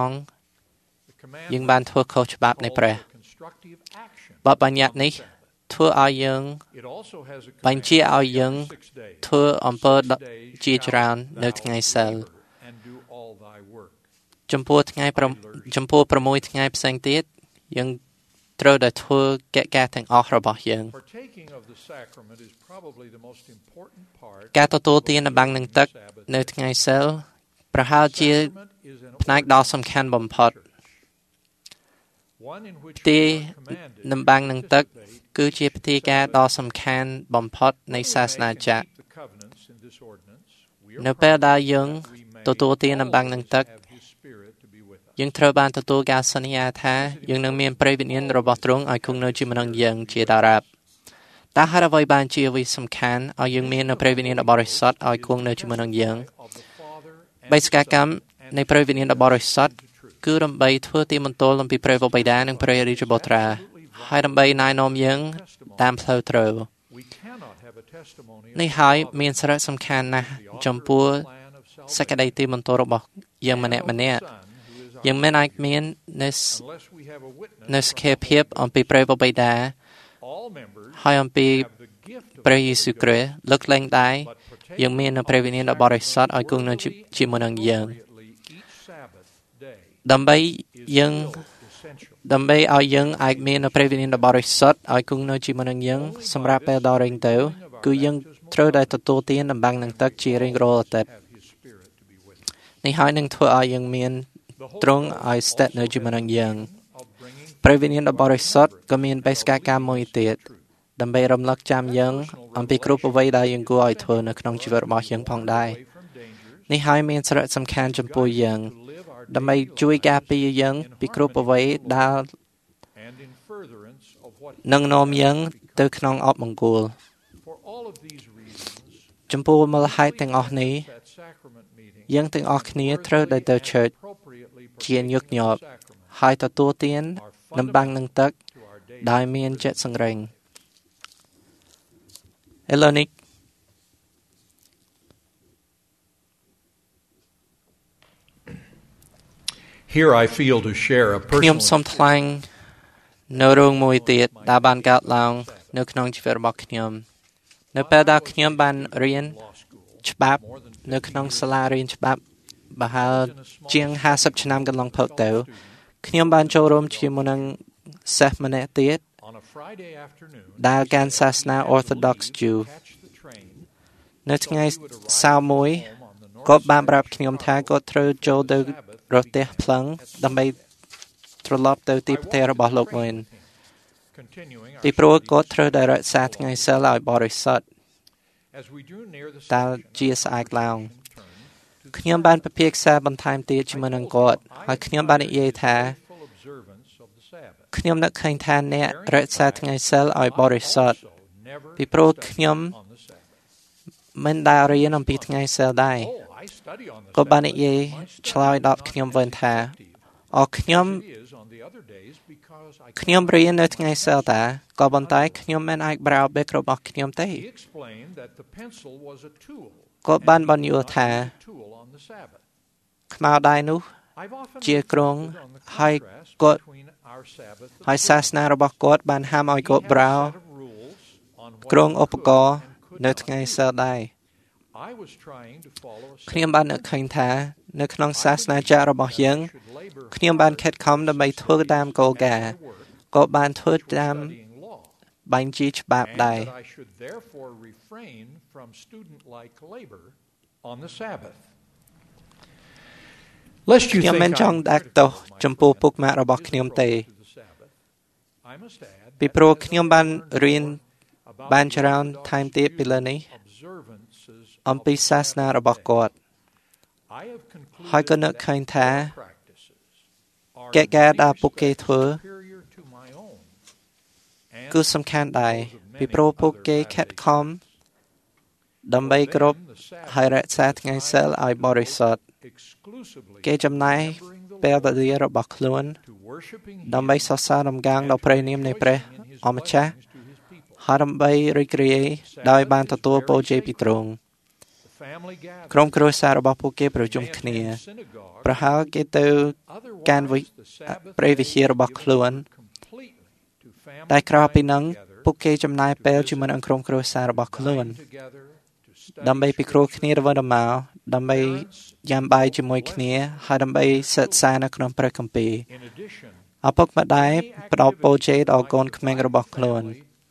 the command យើងបានធ្វើខុសច្បាប់នៃព្រះ constructive action បទបញ្ញត្តិនេះធ្វើឲ្យយើង it also has a បញ្ជាឲ្យយើង six days ធ្វើអំពើជាច្រើននៅថ្ងៃសិល and do all thy work ចំពោះថ្ងៃចំពោះ6ថ្ងៃផ្សេងទៀតយើងត្រូវតែធ្វើកិច្ចការទាំងអស់របស់យើង partaking of the sacrament is probably the most important part ការទទួលទានដំណឹងនឹងទឹកនៅថ្ងៃសិលប្រហែលជា is an ផ្នែកដ៏សំខាន់បំផុត one in which ទី we are commanded ដំណឹងនឹងទឹកគឺជាពិធីការដ៏សំខាន់បំផុតនៃសាសនាចាស់ the covenants in this ordinance we នៅពេលដែលយើងទទួលទានដំណឹងនឹងទឹក have his spirit to be with us យើងត្រូវបានទទួលការសន្យាថាយើងនឹងមានព្រះវិញ្ញាណរបស់ទ្រង់ឲ្យគង់នៅជាមួយនឹងយើងជាតារាបតើហេតុអ្វីបានជាវាសំខាន់ឲ្យយើងមាននៅព្រះវិញ្ញាណបរិសុទ្ធឲ្យគង់នៅជាមួយនឹងយើង of the Father បេសកកម្មនៃព្រះវិញ្ញាណបរិសុទ្ធគឺដើម្បីធ្វើទីមន្តលអំពីព្រះបិតានិងព្រះរាជបុត្រាហើយដើម្បីណែនាំយើងតាមផ្លូវត្រូវ we cannot have a testimony នេះហើយមានសារៈសំខាន់ណាស់ចំពោះ plan of សេចក្តីទីមន្តលរបស់យើងម្នាក់ម្នាក់យើងមិនអាចមាននៅ unless we have a witness នៅសក្ខីភាពអំពីព្រះបិតា all members ហើយអំពី have the gift of ព្រះយេស៊ូវគ្រីស្ទលើកលែងដែរយើងមាននៅព្រះវិញ្ញាណបរិសុទ្ធឲ្យគង់នៅជាមួយនឹងយើង appropriately each Sabbath day ដើម្បីយើង essential ដើម្បីឲ្យយើងអាចមាននៅព្រះវិញ្ញាណបរិសុទ្ធឲ្យគង់នៅជាមួយនឹងយើងសម្រាប់ពេលដល់រៀងទៅគឺយើងត្រូវតែទទួលទានដំណឹងនឹងទឹកជារៀងរាល់អាទិត្យ have his spirit to be with us នេះហើយនឹងធ្វើឲ្យយើងមានទ្រង់ឲ្យស្ថិតនៅជាមួយនឹងយើង of bringing ព្រះវិញ្ញាណបរិសុទ្ធក៏មានបេសកកម្មមួយទៀតដើម្បីរំលឹកចាំយើងអំពីគ្រប់អ្វីដែលយើងគួរឲ្យធ្វើនៅក្នុងជីវិតរបស់យើងផងដែរ from dangers នេះហើយមានសារៈសំខាន់ចំពោះយើង to live our ដើម្បីជួយការពារយើងពីគ្រប់អ្វីដែល and in furtherance of what នឹងនាំយើងទៅក្នុងអបមង្គល for all of these reasons ចំពោះមូលហេតុទាំងអស់នេះ that sacrament meeting យើងទាំងអស់គ្នាត្រូវតែទៅ church appropriately ជាញឹកញាប់ sacrament ហើយទទួលទានដំណឹងនឹងទឹក to our ដោយមានចិត្តសង្រេងឥឡូវនេះ Here I feel to share a ខ្ញុំ personal សូមថ្លែងនៅរឿងមួយទៀតដែលបានកើតឡើងនៅក្នុងជីវិតរបស់ខ្ញុំនៅពេលដែលខ្ញុំបានរៀនច្បាប់នៅក្នុងសាលារៀនច្បាប់ប្រហែលជាងห้าสิบឆ្នាំកន្លងផុតទៅខ្ញុំបានចូលរួមជាមួយនឹងសិស្សម្នាក់ទៀត on a Friday afternoon ដែលកាន់សាសនា Orthodox Jew នៅថ្ងៃសៅរ៍មួយគាត់បានប្រាប់ខ្ញុំថាគាត់ត្រូវចូលទៅរទេះផ្លឹងដើម្បីត្រឡប់ទៅទីផ្ទះរបស់លោកវិញពីព្រោះគាត់ត្រូវតែរក្សាថ្ងៃសិលឲ្យបរិសុទ្ធតែជាស្អែកឡើងខ្ញុំបានពិភាក្សាបន្ថែមទៀតជាមួយនឹងគាត់ហើយខ្ញុំបាននិយាយថាខ្ញុំនឹកឃើញថាអ្នករក្សាថ្ងៃសិលឲ្យបរិសុទ្ធពីព្រោះខ្ញុំមិនដែលរៀនអំពីថ្ងៃសិលដែរក៏បាននិយាយឆ្លើយដល់ខ្ញុំវិញថាអរខ្ញុំខ្ញុំរៀននៅថ្ងៃសិលតាក៏ប៉ុន្តែខ្ញុំមិនអាចប្រើបេករបស់ខ្ញុំទេក៏បានបញ្យល់ថាខ្មៅដៃនោះជាគ្រងហើយគាត់ហើយសាសនារបស់គាត់បានហាមឲ្យគាត់ប្រើគ្រងឧបករណ៍នៅថ្ងៃសិលដែរខ្ញុំបាននឹកឃើញថានៅក្នុងសាសនាចាស់របស់យើងខ្ញុំបានខិតខំដើម្បីធ្វើតាមគោលការណ៍ក៏បានធ្វើតាមបញ្ជីច្បាប់ដែរខ្ញុំមិនចង់ដាក់ទោសចំពោះពុកម៉ាក់របស់ខ្ញុំទេពីព្រោះខ្ញុំបានរៀនបានច្រើនថែមទៀតពីលើនេះអំពីសាសនារបស់គាត់ហើយក៏នឹកឃើញថាកិច្ចការដែលពួកគេធ្វើគឺសំខាន់ដែរពីព្រោះពួកគេខិតខំដើម្បីគ្រប់ហើយរក្សាថ្ងៃសិលឲ្យបរិសុទ្ធគេចំណាយពេលវេលារបស់ខ្លួនដើម្បីសរសើររំកាំងដល់ព្រះនាមនៃព្រះអម្ចាស់ហើយដើម្បីរីករាយដោយបានទទួលពរជ័យពីទ្រង់ក្រុមគ្រួសាររបស់ពួកគេប្រជុំគ្នាប្រហែលគេទៅកាន់ព្រះវិហាររបស់ខ្លួនតែក្រៅពីនឹងពួកគេចំណាយពេលជាមួយនឹងក្រុមគ្រួសាររបស់ខ្លួនដើម្បីពិគ្រោះគ្នាទៅវិញទៅមកដើម្បីញ៉ាំបាយជាមួយគ្នាហើយដើម្បីសិក្សានៅក្នុងព្រះគម្ពីរឪពុកម្ដាយផ្ដល់ពរជ័យដល់កូនក្មេងរបស់ខ្លួន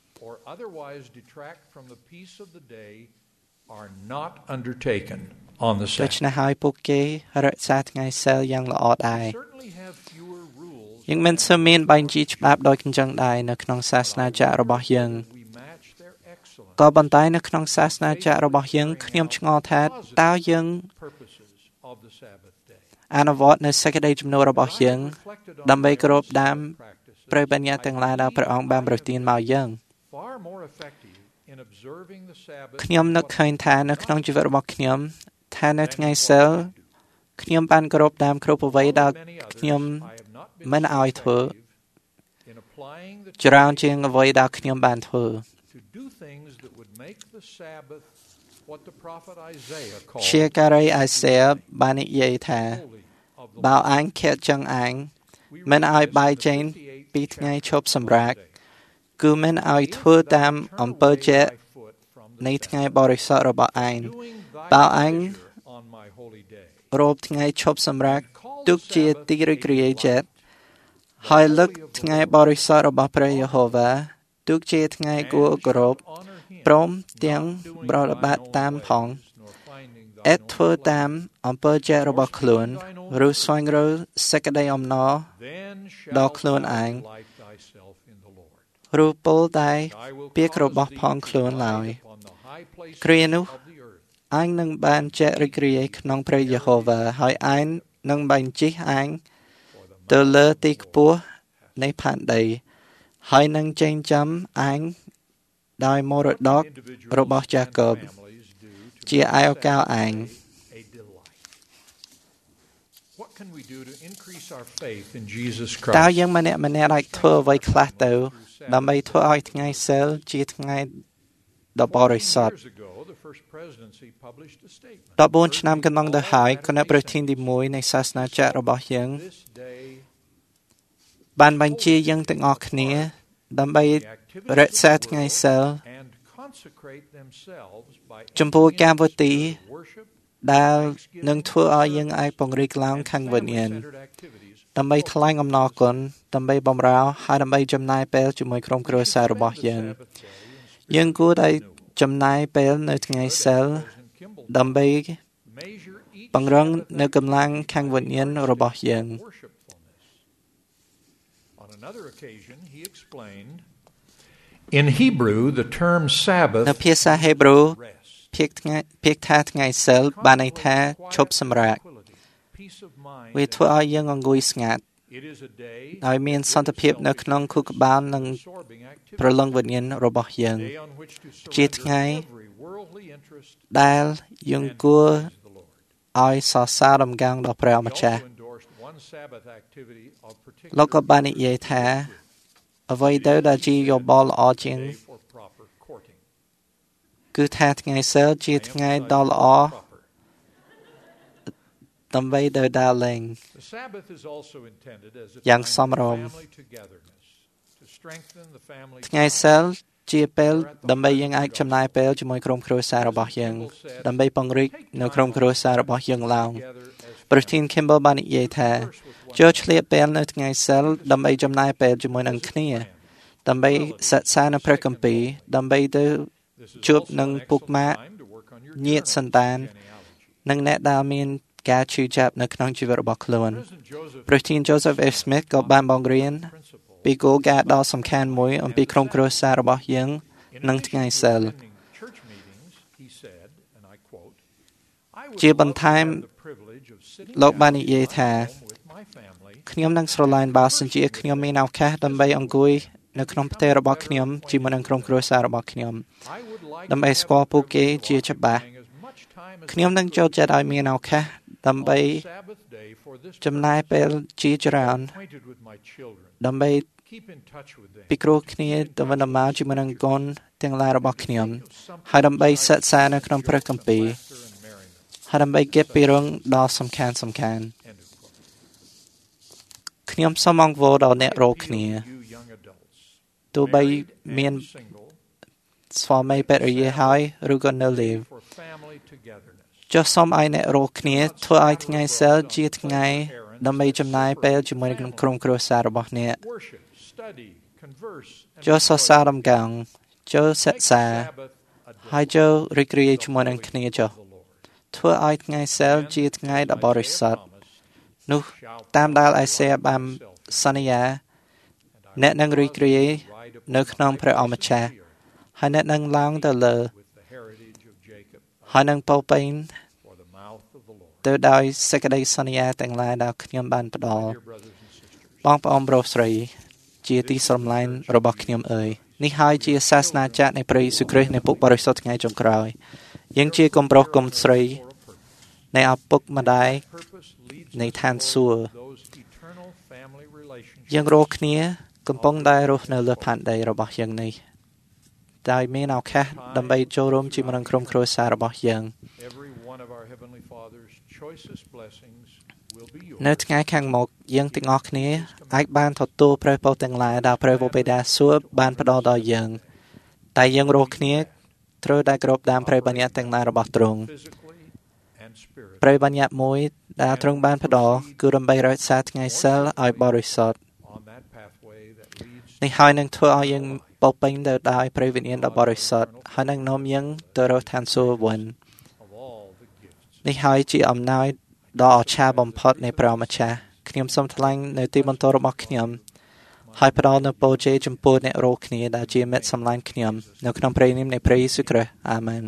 are not undertaken on the Sabbath. ដូច្នេះហើយពួកគេរក្សាថ្ងៃសិលយ៉ាងល្អដែរយើងមិនសូវមានបញ្ជីច្បាប់ដោយកញ្ចឹងដែរនៅក្នុងសាសនាចាស់របស់យើងក៏ប៉ុន្តែនៅក្នុងសាសនាចាស់របស់យើងខ្ញុំឆ្ងល់ថាតើយើងអនុវត្តនៅសេចក្តីជំនួសរបស់យើងដើម្បីគោរពតាមព្រះបញ្ញត្តិទាំងឡាយដែលព្រះអង្គបានប្រទានមកយើងខ្ញុំនឹកឃើញថានៅក្នុងជីវិតរបស់ខ្ញុំថានៅថ្ងៃសិលខ្ញុំបានគោរពតាមគ្រប់អ្វីដែលខ្ញុំមិនឲ្យធ្វើច្រើនជាងអ្វីដែលខ្ញុំបានធ្វើជាការីអេសាយបាននិយាយថាបើអញខិតចង់អញមិនឲ្យបាយចេញពីថ្ងៃឈប់សម្រាកគឺមិនឲ្យធ្វើតាមអំពើចេះនៃថ្ងៃបរិសុទ្ធរបស់ឯងបើអញរោបថ្ងៃឈប់សម្រាកទុកជាទីរីករាយចិត្តហើយលើកថ្ងៃបរិសុទ្ធរបស់ព្រះយេហូវ៉ាទុកជាថ្ងៃគួរគោរពព្រមទាំងប្រតិបត្តិតាមផងអេតធ្វើតាមអំពើចេះរបស់ខ្លួនឬស្វែងរកសេចក្តីអំណរដល់ខ្លួនឯងរូបពលតែពាក្យរបស់ផងខ្លួនឡើយគ្រានោះអញនឹងបានចែករីករាយក្នុងព្រះយេហូវ៉ាហើយអញនឹងបញ្ជិះអញទៅលើទីខ្ពស់នៃផែនដីហើយនឹងចិញ្ចឹមអញដោយមរតករបស់យ៉ាកបជាឯឱកាសអញ can we do to increase our faith in Jesus តើ Christ? យើងម្នាក់ម្នាក់អាចធ្វើអ្វីខ្លះទៅដើម្បីធ្វើឲ្យថ្ងៃសិលជាថ្ងៃដ៏បរិសុទ្ធ Years ago, the first presidency published a statement. ដប់បួនឆ្នាំកន្លងទៅហើយគណៈប្រធានទីមួយនៃសាសនាចក្ររបស់យើង This day, បានបញ្ជាយើងទាំងអស់គ្នាដើម្បីរក្សាថ្ងៃសិល and consecrate themselves by ចំពោះការវទី worship ដែលនឹងធ្វើឲ្យយើងអាចពង្រីកឡើងខាងវិញ្ញាណ centered activities ដើម្បីថ្លែងអំណរគុណដើម្បីបម្រើហើយដើម្បីចំណាយពេលជាមួយក្រុមគ្រួសាររបស់យើង យើងគួរតែចំណាយពេលនៅថ្ងៃសិល ដើម្បី measure each ពង្រឹងនៅកម្លាំងខាងវិញ្ញាណរបស់យើង worshipfulness. On another occasion, he explained, in Hebrew, the term នៅ Sabbath ភាសាហេប្រឺ rest. ភាគថ្ងៃភាគថាថ្ងៃសិលបានន័យថាឈប់សម្រាក Peace of mind. វាធ្វើឲ្យយើងអង្គុយស្ងាត់ It is a day ហើយមានសន្តិភាពនៅក្នុងខួរក្បាលនិង absorbing activity. ប្រលឹងវិញ្ញាណរបស់យើង Day on which to ជា surrender ថ្ងៃ every worldly interest ដែលយើងគួរ to the Lord. ឲ្យសរសើររំកាំងដល់ព្រះម្ He ចាស់ also endorsed one Sabbath activity of លោកក៏ particular បាននិយាយថាអ្វីទៅដែលជាយោបល់ល្អជាង day for proper courting. គឺថាថ្ងៃសិលជាថ្ងៃដ៏ល្អ Proper. ដើម្បីទៅដើរលេង The Sabbath is also intended as a Yang time som for rom. family togetherness, to strengthen the family ថ្ងៃ bond. សិលជាពេលដើម្បីយើងអាចចំណាយពេលជាមួយក្រុមគ្រួសាររបស់យើងដើម្បីពង្រីកនៅក្រុមគ្រួសាររបស់យើងឡើង Together as ប្រធាន Kimball បាននិយាយថាចូលឆ្លៀតពេលនៅថ្ងៃសិលដើម្បីចំណាយពេលជាមួយនឹងគ្នាដើម្បីសិក្សានៅព្រះគម្ពីរដើម្បីទៅ this is ជួប also នឹង an ពុក excellent ម៉ាក់ time to work on your ញាតិ journal សន្តាន genealogy. និងអ្នកដែលមានការឈឺចាប់នៅក្នុងជីវិតរបស់ខ្លួន President Joseph ប្រធាន Joseph F. Smith ក៏បានបង្រៀន principle ពីគោលការណ៍ដ៏សំខាន់មួយអំពីក្រុមគ្រួសាររបស់យើង in និង addition ថ្ងៃ to សិល attending church meetings, he said, and I quote, I would ជា love បន្ថែម to have the privilege of sitting លោក down បាននិយាយ at ថា home with my family ខ្ញុំនឹងស្រឡាញ់បើសិនជាខ្ញុំមានឱកាសដើម្បីអង្គុយនៅក្នុងផ្ទះរបស់ខ្ញុំជាមួយនឹងក្រុមគ្រួសាររបស់ខ្ញុំ I would like ដើម្បី to have ស្គាល់ the ពួកគេ privilege of ជាច្បាស់ occupying as much time as ខ្ញុំនឹងចូលចិត្តឲ្យមានឱកាសដើម្បី on Sabbath day for this ចំណាយពេលជាច្រើន acquainted with my children. ដើម្បី Keep in touch with them. ពិគ្រោះគ្នាទៅវិញទៅមកជាមួយនឹងកូនទាំងឡាយរបស់ខ្ញុំហើយដើម្បីសិក្សានៅក្នុងព្រះគម្ពីរ Laughter and merriment. ហើយដើម្បីគិតពីរឿងដ៏សំខាន់សំខាន់ End of quote. ខ្ញុំសូមអង្វរដល់អ្នករាល់គ្នា You young adults, ទោះបី married មាន and single, ស្វាមីភរិយាហើយឬក៏នៅលេវ for family togetherness. ចុះសូមឲ្យអ្នករាល់គ្នាធ្វើឲ្យថ្ងៃសិលជាថ្ងៃដើម្បីចំណាយពេលជាមួយនឹងក្រុមគ្រួសាររបស់អ្នក Worship, study, converse, and ចូលសរសើររំកាំងចូលសិក្សា Sabbath a day ហើយចូលរីករាយជាមួយនឹងគ្នាចុះ of the Lord. ធ្វើឲ្យថ្ងៃសិលជាថ្ងៃដ៏បរិសុទ្ធ Promise, នោះ shall តាមដែលអេសាយាបានសន្យា អ្នកនឹងរីករាយនៅក្នុងព្រះអម្ចាស់ហើយអ្នកនឹងឡើងទៅលើ with the heritage of Jacob ហើយនឹងពោពេញ for the mouth of the Lord. ទៅដោយសេចក្តីសន្យាទាំងឡាយដែលខ្ញុំបានផ្ដល់ Dear brothers and sisters, បងប្អូនប្រុសស្រីជាទីស្រឡាញ់របស់ខ្ញុំអើយនេះហើយជាសាសនាចក្រនៃព្រះយេស៊ូវគ្រីស្ទនៃពុកបរិសុទ្ធថ្ងៃចុងក្រោយយើងជាកុំប្រុសកុំស្រី for a purpose. នៃឪពុកម្ដាយ Purpose leads នៃ us ឋានសួគ៌ toward those eternal family relationships. យើងរាល់គ្នាកំពុងតែរស់នៅលើផែនដីរបស់យើងនេះដោយមានឱកាសដើម្បីចូលរួមជាមួយនឹងក្រុមគ្រួសាររបស់យើង Every one of our heavenly Father's choicest blessings will be yours. នៅថ្ងៃខាងមុខយើងទាំងអស់គ្នាអាចបានទទួលព្រះពរទាំងឡាយដែលព្រះវរបិតាសួគ៌បានផ្ដល់ដល់យើងតែយើងរាល់គ្នាត្រូវតែគោរពតាមព្រះបញ្ញត្តិទាំងឡាយរបស់ទ្រង់ Physically and spiritually. ព្រះបញ្ញត្តិមួយដែលទ្រង់បានផ្ដល់គឺដើម្បីរក្សាថ្ងៃសិលឲ្យបរិសុទ្ធ On that pathway that leads នេះហើយនឹងធ្វើឲ្យយើងពោពេញទៅដោយព្រះវិញ្ញាណដ៏បរិសុទ្ធហើយនឹងនាំយើងទៅរកឋានសួគ៌វិញ of all the gifts. នេះហើយជាអំណោយដ៏អស្ចារ្យបំផុតនៃព្រះម្ចាស់ខ្ញុំសូមថ្លែងនៅទីបន្ទាល់របស់ខ្ញុំហើយផ្ដល់នូវពរជ័យចំពោះអ្នករាល់គ្នាដែលជាមិត្តសម្លាញ់ខ្ញុំនៅក្នុងព្រះនាមនៃព្រះយេស៊ូវគ្រីស្ទអាមែន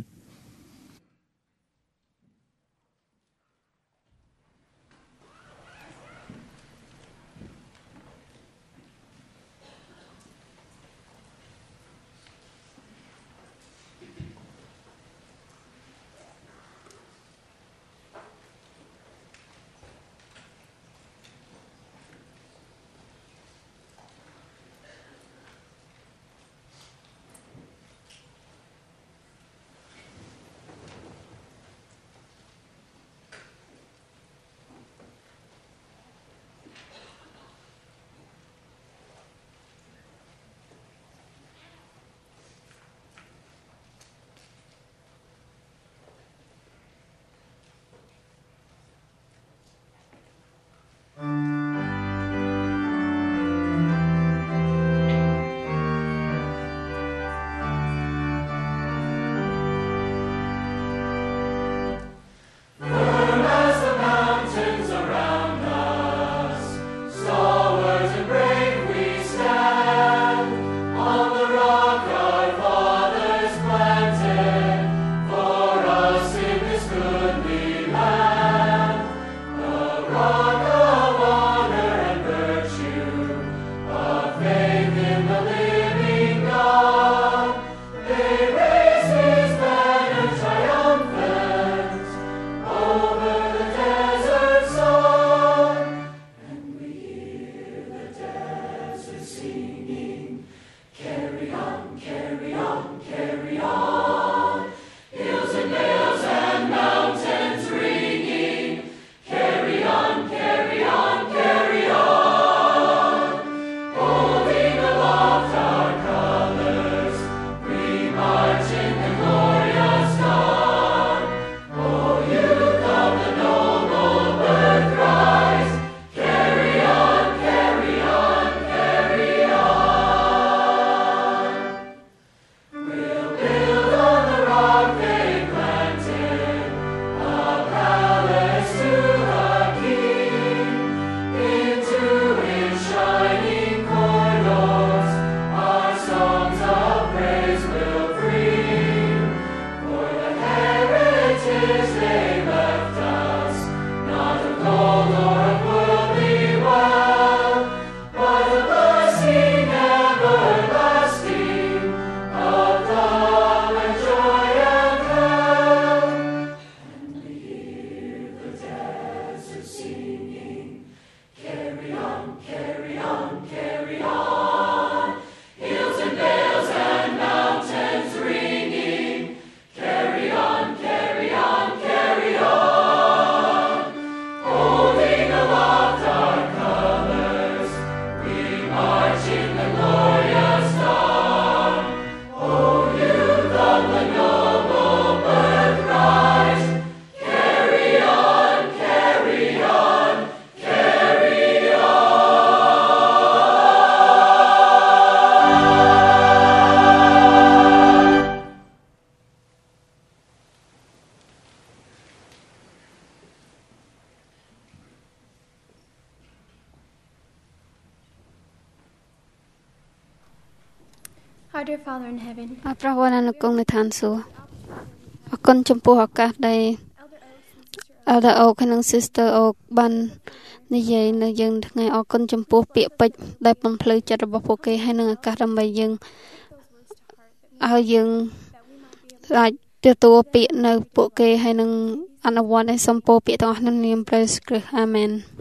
dear Father in heaven, អរព្រះវណ្ណនៅគង់នៅឋានសួគ៌អរគុណចំពោះឱកាសដែល Elder Oak និង Sister Oak បាននិយាយនៅយើងថ្ងៃអរគុណចំពោះពាក្យពេចន៍ដែលបំភ្លឺចិត្តរបស់ពួកគេហើយនឹងឱកាសដើម្បីយើងឲ្យយើងអាចទទួលពាក្យនៅពួកគេហើយនឹងអនុវត្តឲ្យសំពោពាក្យទាំងអស់ក្នុងនាមព្រះគ្រីស្ទអាមែន